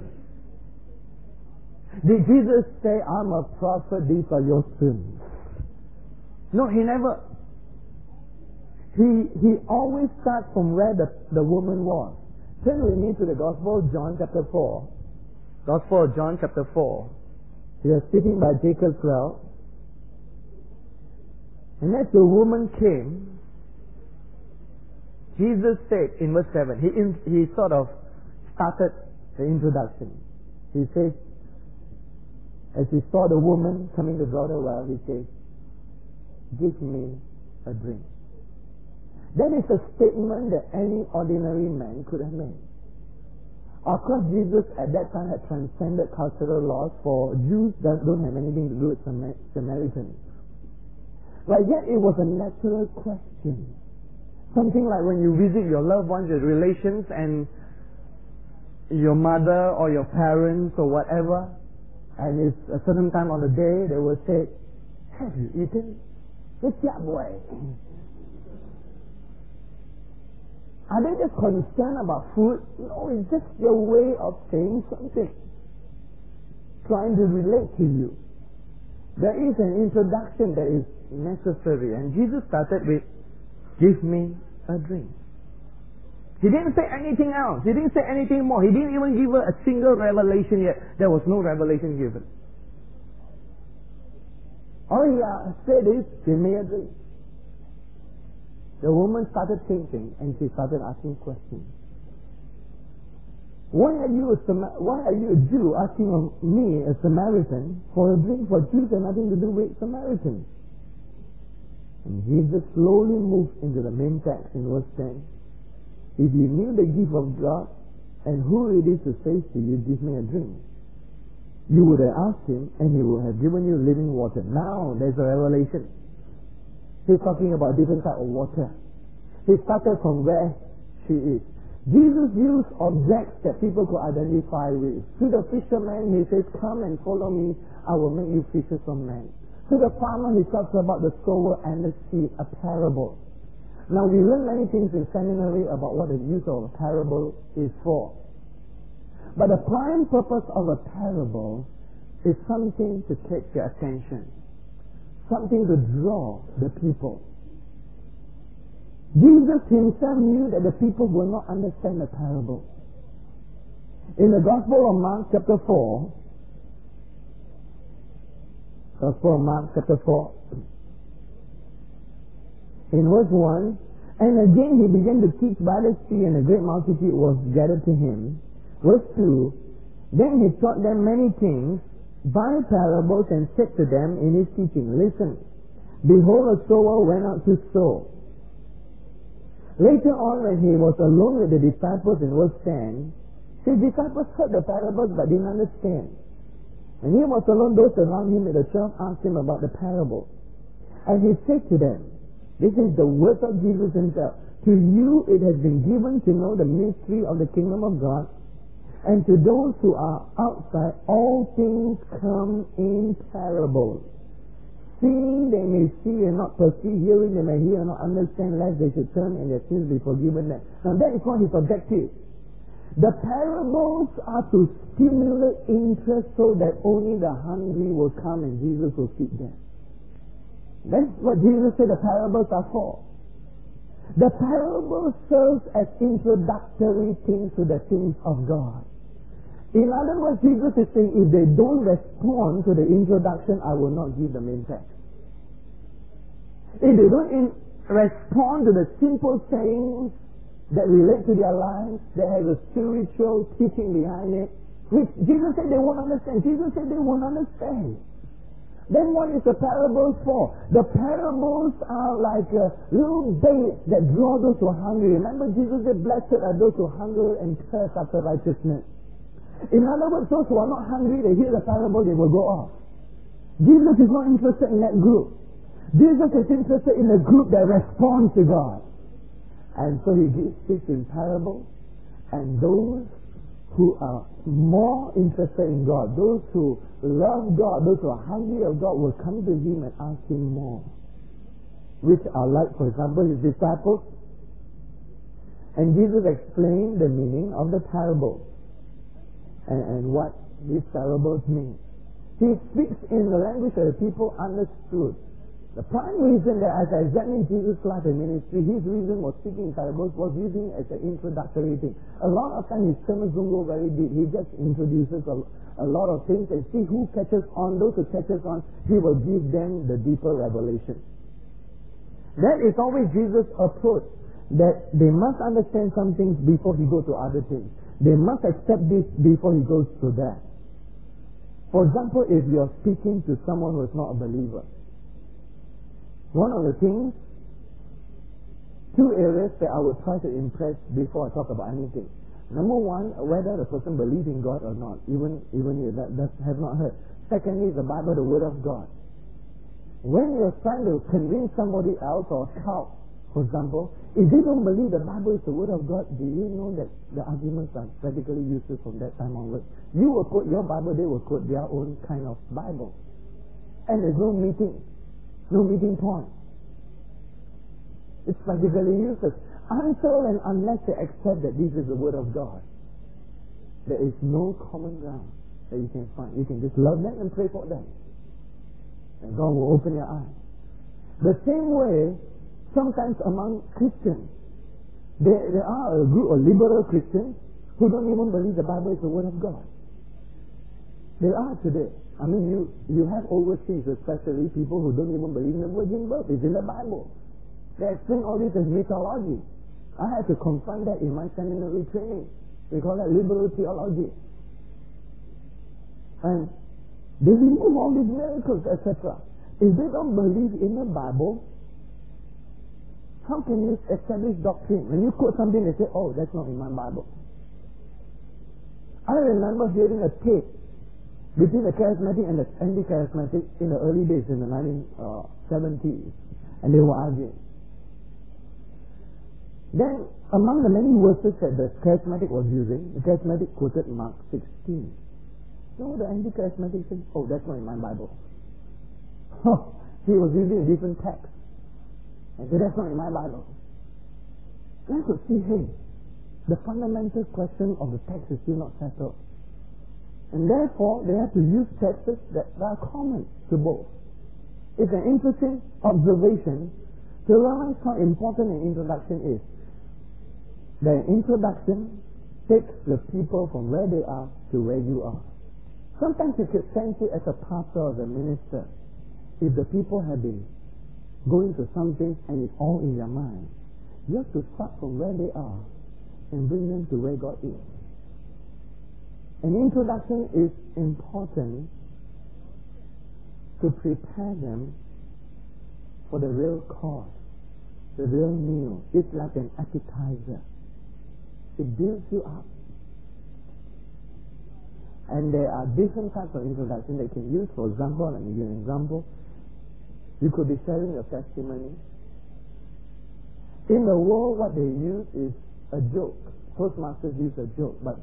[SPEAKER 1] Did Jesus say, I'm a prophet, these are your sins? No, he never. He always starts from where the woman was. Turn with me to the Gospel of John chapter 4. Gospel of John chapter 4. He was sitting by Jacob's well. And as the woman came, Jesus said in verse 7, he sort of started the introduction. He says, as he saw the woman coming to draw the well, he says, give me a drink. That is a statement that any ordinary man could have made. Of course, Jesus at that time had transcended cultural laws, for Jews that don't have anything to do with Samaritans. But yet it was a natural question. Something like when you visit your loved ones, your relations, and your mother or your parents or whatever, and it's a certain time of the day, they will say, have you eaten? It's your boy. Are they just concerned about food? No, it's just your way of saying something. Trying to relate to you. There is an introduction that is necessary. And Jesus started with, give me a drink. He didn't say anything else. He didn't say anything more. He didn't even give her a single revelation yet. There was no revelation given. All he said is, give me a drink. The woman started thinking and she started asking questions. Why are you a Jew asking of me, a Samaritan, for a drink? For Jews have nothing to do with Samaritans. And Jesus slowly moved into the main text in verse 10. If you knew the gift of God and who it is who says to you, give me a drink, you would have asked him and he would have given you living water. Now there's a revelation. He's talking about different type of water. He started from where she is. Jesus used objects that people could identify with. To the fisherman, he says, come and follow me, I will make you fishers of men. To the farmer, he talks about the sower and the seed, a parable. Now, we learn many things in seminary about what the use of a parable is for. But the prime purpose of a parable is something to catch their attention. Something to draw the people. Jesus himself knew that the people will not understand the parable. In the Gospel of Mark chapter 4, Gospel of Mark chapter 4, in verse 1, and again he began to teach by the sea, and a great multitude was gathered to him. Verse 2, then he taught them many things by parables and said to them in his teaching, listen, behold, a sower went out to sow. Later on, when he was alone with the disciples in verse 10, his disciples heard the parables but didn't understand. And he was alone, those around him at the 12 asked him about the parable. And he said to them, this is the word of Jesus himself. To you it has been given to know the mystery of the kingdom of God. And to those who are outside, all things come in parables. Seeing they may see and not perceive, hearing they may hear and not understand, lest they should turn and their sins be forgiven them. Now that is not his objective. The parables are to stimulate interest so that only the hungry will come and Jesus will feed them. That's what Jesus said the parables are for. The parable serves as introductory things to the things of God. In other words, Jesus is saying, if they don't respond to the introduction, I will not give the main text. If they don't respond to the simple sayings that relate to their lives, that have a spiritual teaching behind it, which Jesus said they won't understand. Jesus said they won't understand. Then what is the parables for? The parables are like little baits that draw those who are hungry. Remember, Jesus said, blessed are those who hunger and thirst after righteousness. In other words, those who are not hungry, they hear the parable, they will go off. Jesus is not interested in that group. Jesus is interested in the group that responds to God. And so he speaks in parables, and those who are more interested in God, those who love God, those who are hungry of God, will come to him and ask him more. Which are like, for example, his disciples. And Jesus explained the meaning of the parable and what these parables mean. He speaks in the language that the people understood. The prime reason that as I examined Jesus' life and ministry, his reason was speaking in parables was using it as an introductory thing. A lot of times his sermons don't go very deep. He just introduces a lot of things and see who catches on. Those who catches on, he will give them the deeper revelation. That is always Jesus' approach, that they must understand some things before he goes to other things. They must accept this before he goes to that. For example, if you're speaking to someone who is not a believer, one of the things, two areas that I would try to impress before I talk about anything. Number one, whether the person believes in God or not, even if that have not heard. Secondly, the Bible, the Word of God. When you're trying to convince somebody else or help, for example, if they don't believe the Bible is the Word of God, do you know that the arguments are practically useless from that time onwards? You will quote your Bible, they will quote their own kind of Bible. And there's no meeting point. It's practically useless. Until and unless they accept that this is the Word of God, there is no common ground that you can find. You can just love them and pray for them, and God will open your eyes. The same way, sometimes among Christians, there are a group of liberal Christians who don't even believe the Bible is the Word of God. There are today. I mean, you have overseas, especially people who don't even believe in the virgin birth. It's in the Bible. They explain all this as mythology. I had to confront that in my seminary training. We call that liberal theology. And they remove all these miracles, etc. If they don't believe in the Bible, how can you establish doctrine? When you quote something, they say, oh, that's not in my Bible. I remember hearing a tape between the charismatic and the anti-charismatic in the early days, in the 1970s, and they were arguing. Then, among the many verses that the charismatic was using, the charismatic quoted Mark 16. So the anti-charismatic said, oh, that's not in my Bible. He was using a different text. And said, that's not in my Bible. I could see, hey, the fundamental question of the text is still not settled. And therefore, they have to use texts that are common to both. It's an interesting observation to realize how important an introduction is. The introduction takes the people from where they are to where you are. Sometimes you could sense it as a pastor or a minister. If the people have been going through something and it's all in their mind, you have to start from where they are and bring them to where God is. An introduction is important to prepare them for the real course, the real meal. It's like an appetizer. It builds you up. And there are different types of introduction they can use. For example, let me give an example. You could be sharing your testimony. In the world, what they use is a joke. Toastmasters use a joke, but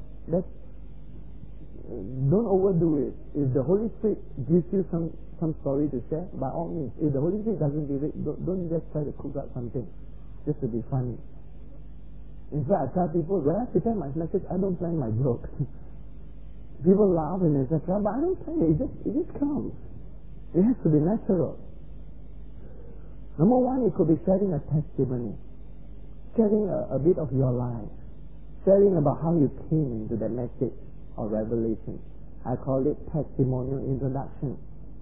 [SPEAKER 1] don't overdo it. If the Holy Spirit gives you some story to share, by all means. If the Holy Spirit doesn't give it, don't just try to cook up something just to be funny. In fact, I tell people, when I prepare my message, I don't plan my joke. People laugh and etc., but I don't plan it. It just comes. It has to be natural. Number one, it could be sharing a testimony, sharing a bit of your life, sharing about how you came into that message. or revelation. I call it testimonial introduction.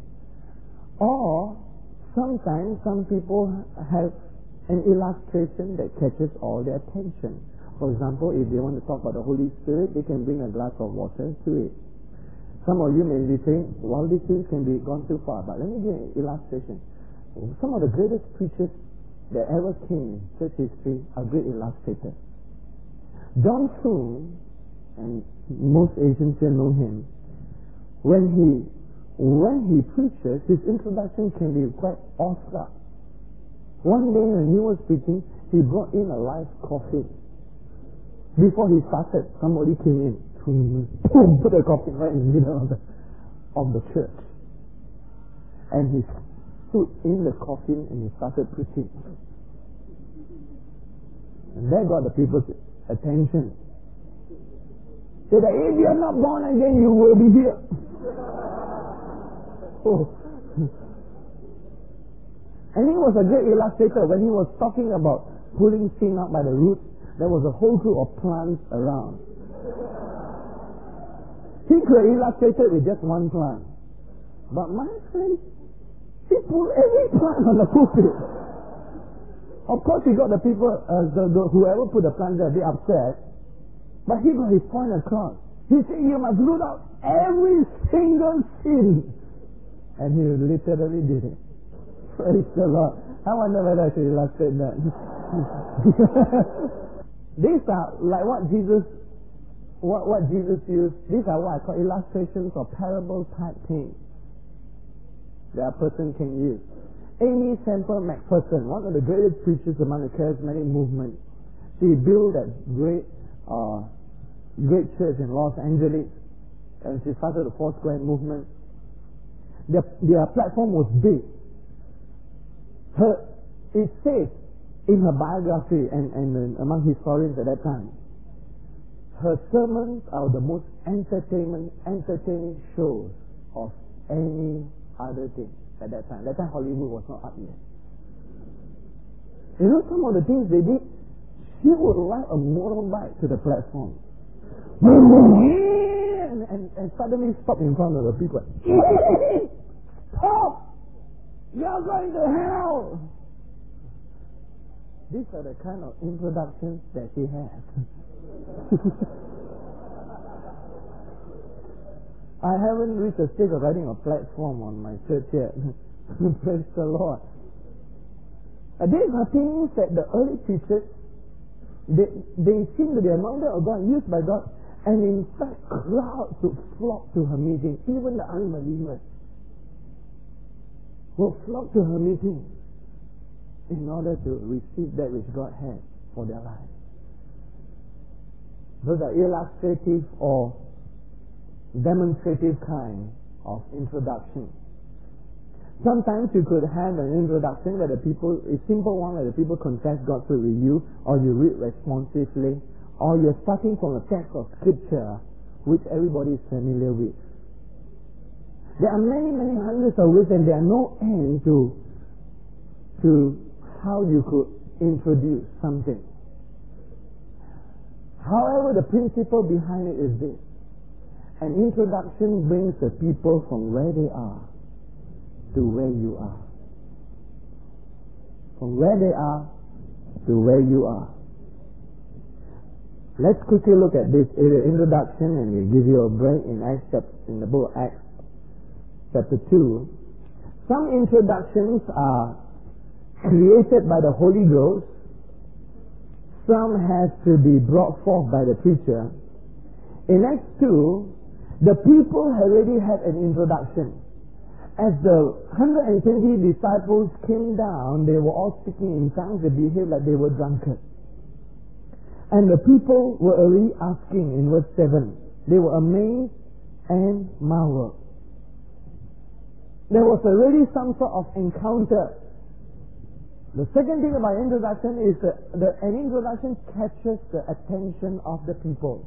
[SPEAKER 1] Or sometimes some people have an illustration that catches all their attention. For example, if they want to talk about the Holy Spirit, they can bring a glass of water to it. Some of you may be saying, well, these things can be gone too far, but let me give you an illustration. Some of the greatest preachers that ever came in church history are great illustrators. John Soon, and most Asians here know him, when he preaches, his introduction can be quite awestruck. One day when he was preaching, he brought in a live coffin. Before he started, somebody came in, boom, put a coffin right in the middle of the church. And he stood in the coffin and he started preaching. And that got the people's attention. They said, if you are not born again, you will be here. Oh. And he was a great illustrator. When he was talking about pulling sin out by the roots, there was a whole group of plants around. He could have illustrated with just one plant. But my friend, he pulled every plant on the pulpit. Of course, he got the people, whoever put the plant there, a bit upset. But he got his point across. He said, you must root out every single sin. And he literally did it. Praise the Lord. I wonder whether I should illustrate that. These are like what Jesus used. These are what I call illustrations or parable type things that a person can use. Amy Semple McPherson, one of the greatest preachers among the charismatic movement, she built a great church in Los Angeles, and she started the Foursquare movement. Their platform was big. It says in her biography and among historians at that time, her sermons are the most entertaining shows of any other thing at that time. That time Hollywood was not up yet. You know some of the things they did? She would ride a motorbike to the platform and suddenly stop in front of the people. Stop! You're going to hell! These are the kind of introductions that she has. I haven't reached the stage of writing a platform on my church yet. Praise the Lord. These are things that the early preachers, they seem to be anointed of God, used by God, and in fact crowds would flock to her meeting. Even the unbelievers will flock to her meeting in order to receive that which God has for their lives. Those are illustrative or demonstrative kind of introduction. Sometimes you could have an introduction where a simple one where the people confess God to you, or you read responsively, or you're starting from a text of scripture which everybody is familiar with. There are many, many hundreds of ways, and there are no end to how you could introduce something. However, the principle behind it is this: an introduction brings the people from where they are to where you are. From where they are to where you are. Let's quickly look at this introduction, and we'll give you a break in the book of Acts, chapter 2. Some introductions are created by the Holy Ghost. Some has to be brought forth by the preacher. In Acts 2, the people already had an introduction. As the 120 disciples came down, they were all speaking in tongues. They behaved like they were drunken. And the people were already asking in verse 7. They were amazed and marveled. There was already some sort of encounter. The second thing about introduction is that an introduction catches the attention of the people.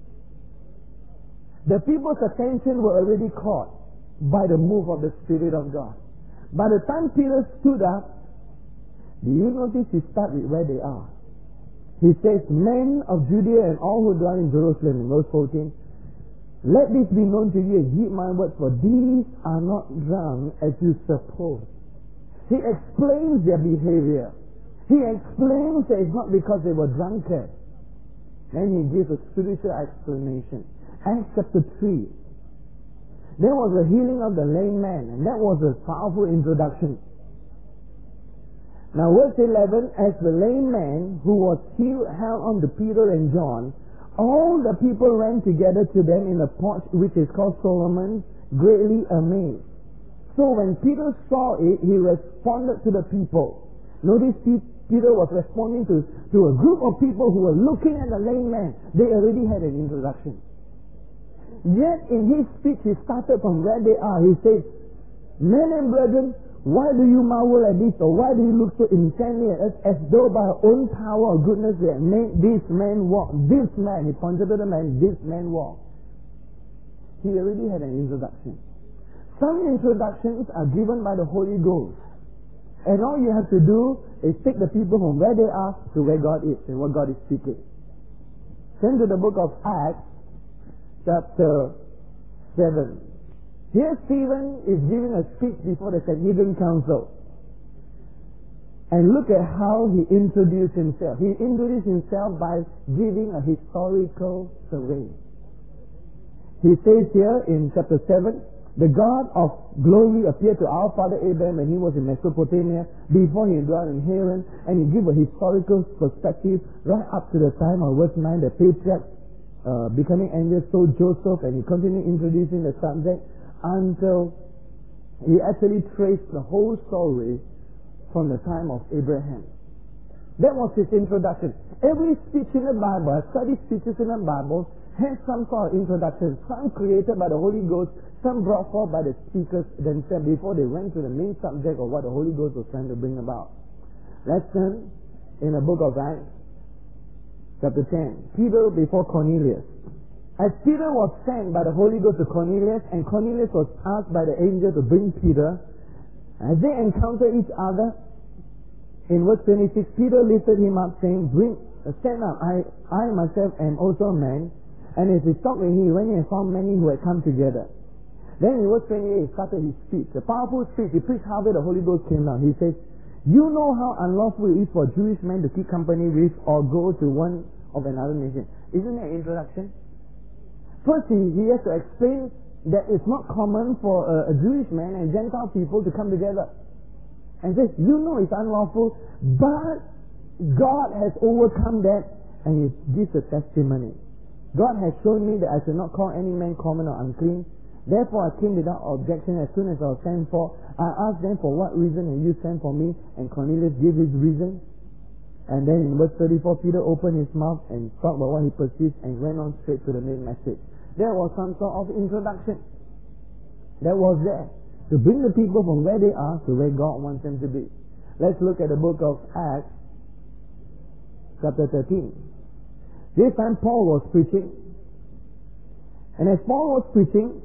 [SPEAKER 1] The people's attention were already caught by the move of the Spirit of God. By the time Peter stood up, do you notice he started with where they are? He says, men of Judea and all who dwell in Jerusalem, in verse 14,
[SPEAKER 4] Let this be known to you, heed my words, for these are not drunk as you suppose. He explains their behavior. He explains that it's not because they were drunkards. Then he gives a spiritual explanation. Acts chapter 3. There was a healing of the lame man, and that was a powerful introduction. Now verse 11, as the lame man who was healed held on to Peter and John, all the people ran together to them in a porch which is called Solomon, greatly amazed. So when Peter saw it, he responded to the people. Notice Peter was responding to a group of people who were looking at the lame man. They already had an introduction. Yet in his speech, he started from where they are. He says, men and brethren, why do you marvel at this, or why do you look so intently at us, as though by our own power or goodness we have made this man walk? This man, he pointed to the man, this man walk. He already had an introduction. Some introductions are given by the Holy Ghost. And all you have to do is take the people from where they are to where God is and what God is speaking. Turn to the book of Acts, chapter 7. Here Stephen is giving a speech before the Sanhedrin Council. And look at how he introduced himself. He introduced himself by giving a historical survey. He says here in chapter 7, the God of glory appeared to our father Abraham when he was in Mesopotamia, before he dwelt in Haran, and he gave a historical perspective right up to the time of verse 9, the patriarchs becoming angry, so Joseph, and he continued introducing the subject until he actually traced the whole story from the time of Abraham. That was his introduction. Every speech in the Bible, study speeches in the Bible, has some sort of introduction. Some created by the Holy Ghost, some brought forth by the speakers themselves before they went to the main subject of what the Holy Ghost was trying to bring about. Let's turn in the book of Acts, chapter 10. Peter before Cornelius. As Peter was sent by the Holy Ghost to Cornelius, and Cornelius was asked by the angel to bring Peter, as they encountered each other, in verse 26, Peter lifted him up, saying, stand up, I myself am also a man. And as he talked with him, he went and found many who had come together. Then in verse 28, he started his speech, a powerful speech. He preached halfway, the Holy Ghost came down. He says, you know how unlawful it is for Jewish men to keep company with or go to one of another nation. Isn't that an introduction? First, he has to explain that it's not common for a Jewish man and Gentile people to come together. And says, you know it's unlawful, but God has overcome that, and he gives a testimony. God has shown me that I should not call any man common or unclean. Therefore I came without objection. As soon as I was sent for, I asked them, for what reason have you sent for me? And Cornelius gave his reason. And then in verse 34, Peter opened his mouth and talked about what he perceived and went on straight to the main message. There was some sort of introduction that was there to bring the people from where they are to where God wants them to be. Let's look at the book of Acts, chapter 13. This time Paul was preaching, and as Paul was preaching,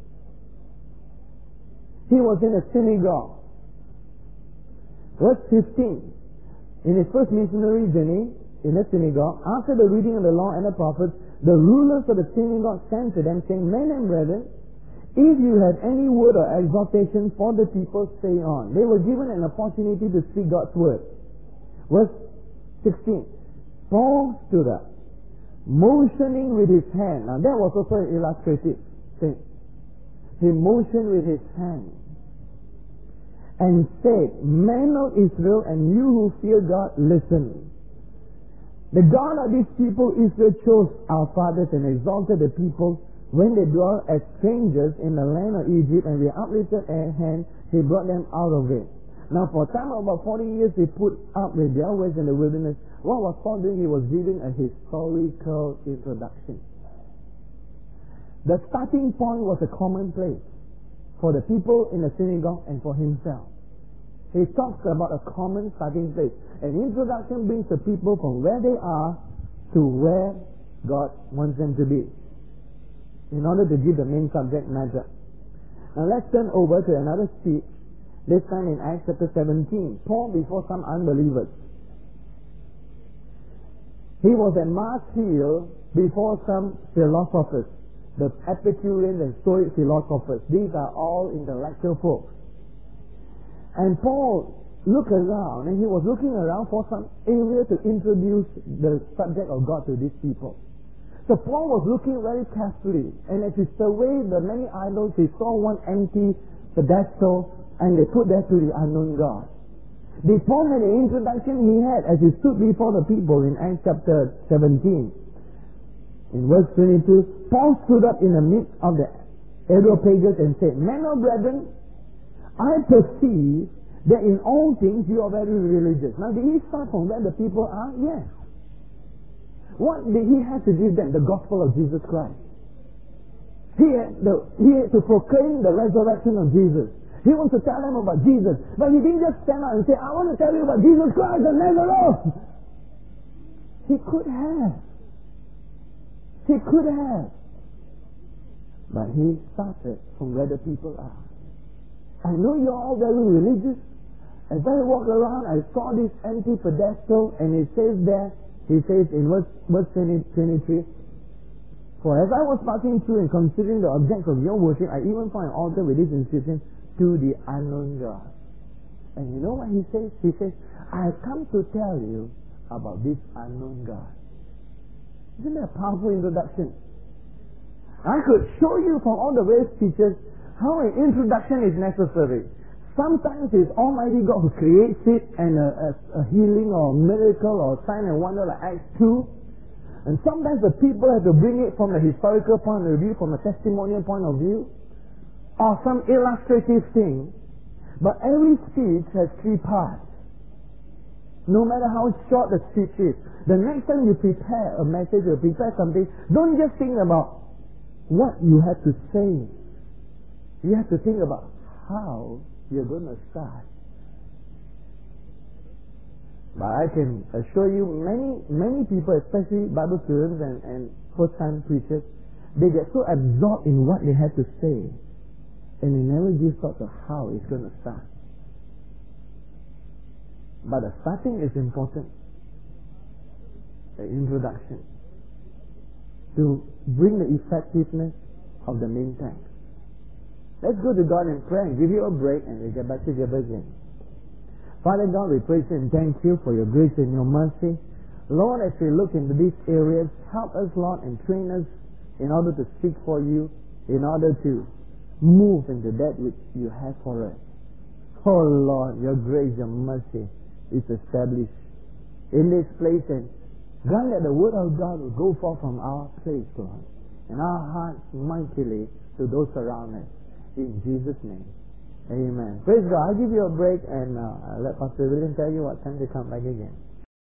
[SPEAKER 4] he was in a synagogue. Verse 15. In his first missionary journey in the synagogue, after the reading of the law and the prophets, the rulers of the synagogue sent to them, saying, men and brethren, if you have any word or exhortation for the people, say on. They were given an opportunity to speak God's word. Verse 16. Paul stood up, motioning with his hand. Now that was also an illustrative thing. He motioned with his hand and said, men of Israel, and you who fear God, listen. The God of these people, Israel, chose our fathers and exalted the people when they dwelt as strangers in the land of Egypt, and we uplifted a hand, he brought them out of it. Now for a time of about 40 years they put up with their ways in the wilderness. What was Paul doing? He was giving a historical introduction. The starting point was a common place for the people in the synagogue and for himself. He talks about a common starting place. An introduction brings the people from where they are to where God wants them to be, in order to give the main subject matter. Now let's turn over to another speech, this time in Acts chapter 17. Paul before some unbelievers. He was at Mars Hill before some philosophers. the Epicureans and Stoic philosophers. These are all intellectual folks. And Paul looked around, and he was looking around for some area to introduce the subject of God to these people. So Paul was looking very carefully, and as he surveyed the many idols, he saw one empty pedestal, and they put that to the unknown God. Paul had an introduction he had as he stood before the people in Acts chapter 17. In verse 22, Paul stood up in the midst of the Areopagus and said, "Men or brethren, I perceive that in all things you are very religious." Now, did he start from where the people are? Yes. What did he have to give them? The gospel of Jesus Christ. He had to proclaim the resurrection of Jesus. He wants to tell them about Jesus. But he didn't just stand up and say, "I want to tell you about Jesus Christ and Nazareth." He could have. He could have. But he started from where the people are. I know you're all very religious. As I walk around, I saw this empty pedestal, and it says there, he says in verse 23, "For as I was passing through and considering the objects of your worship, I even found an altar with this inscription, 'To the unknown God.'" And you know what he says? He says, "I have come to tell you about this unknown God." Isn't that a powerful introduction? I could show you from all the various teachers how an introduction is necessary. Sometimes it's Almighty God who creates it, and a healing or a miracle or a sign and wonder like Acts 2. And sometimes the people have to bring it from a historical point of view, from a testimonial point of view, or some illustrative thing. But every speech has three parts. No matter how short the speech is. The next time you prepare a message or prepare something, don't just think about what you have to say. You have to think about how you're going to start. But I can assure you, many people, especially Bible students and first-time preachers, they get so absorbed in what they have to say, and they never give thought to how it's going to start. But the starting is important. The introduction. To bring the effectiveness of the main text. Let's go to God in prayer and give you a break, and we'll get back together again. Father God, we praise you and thank you for your grace and your mercy. Lord, as we look into these areas, help us, Lord, and train us in order to speak for you, in order to move into that which you have for us. Oh Lord, your grace, your mercy is established in this place, and grant that the word of God will go forth from our place, Lord, and our hearts mightily to those around us. In Jesus' name. Amen. Praise God. I'll give you a break, and let Pastor William tell you what time to come back again.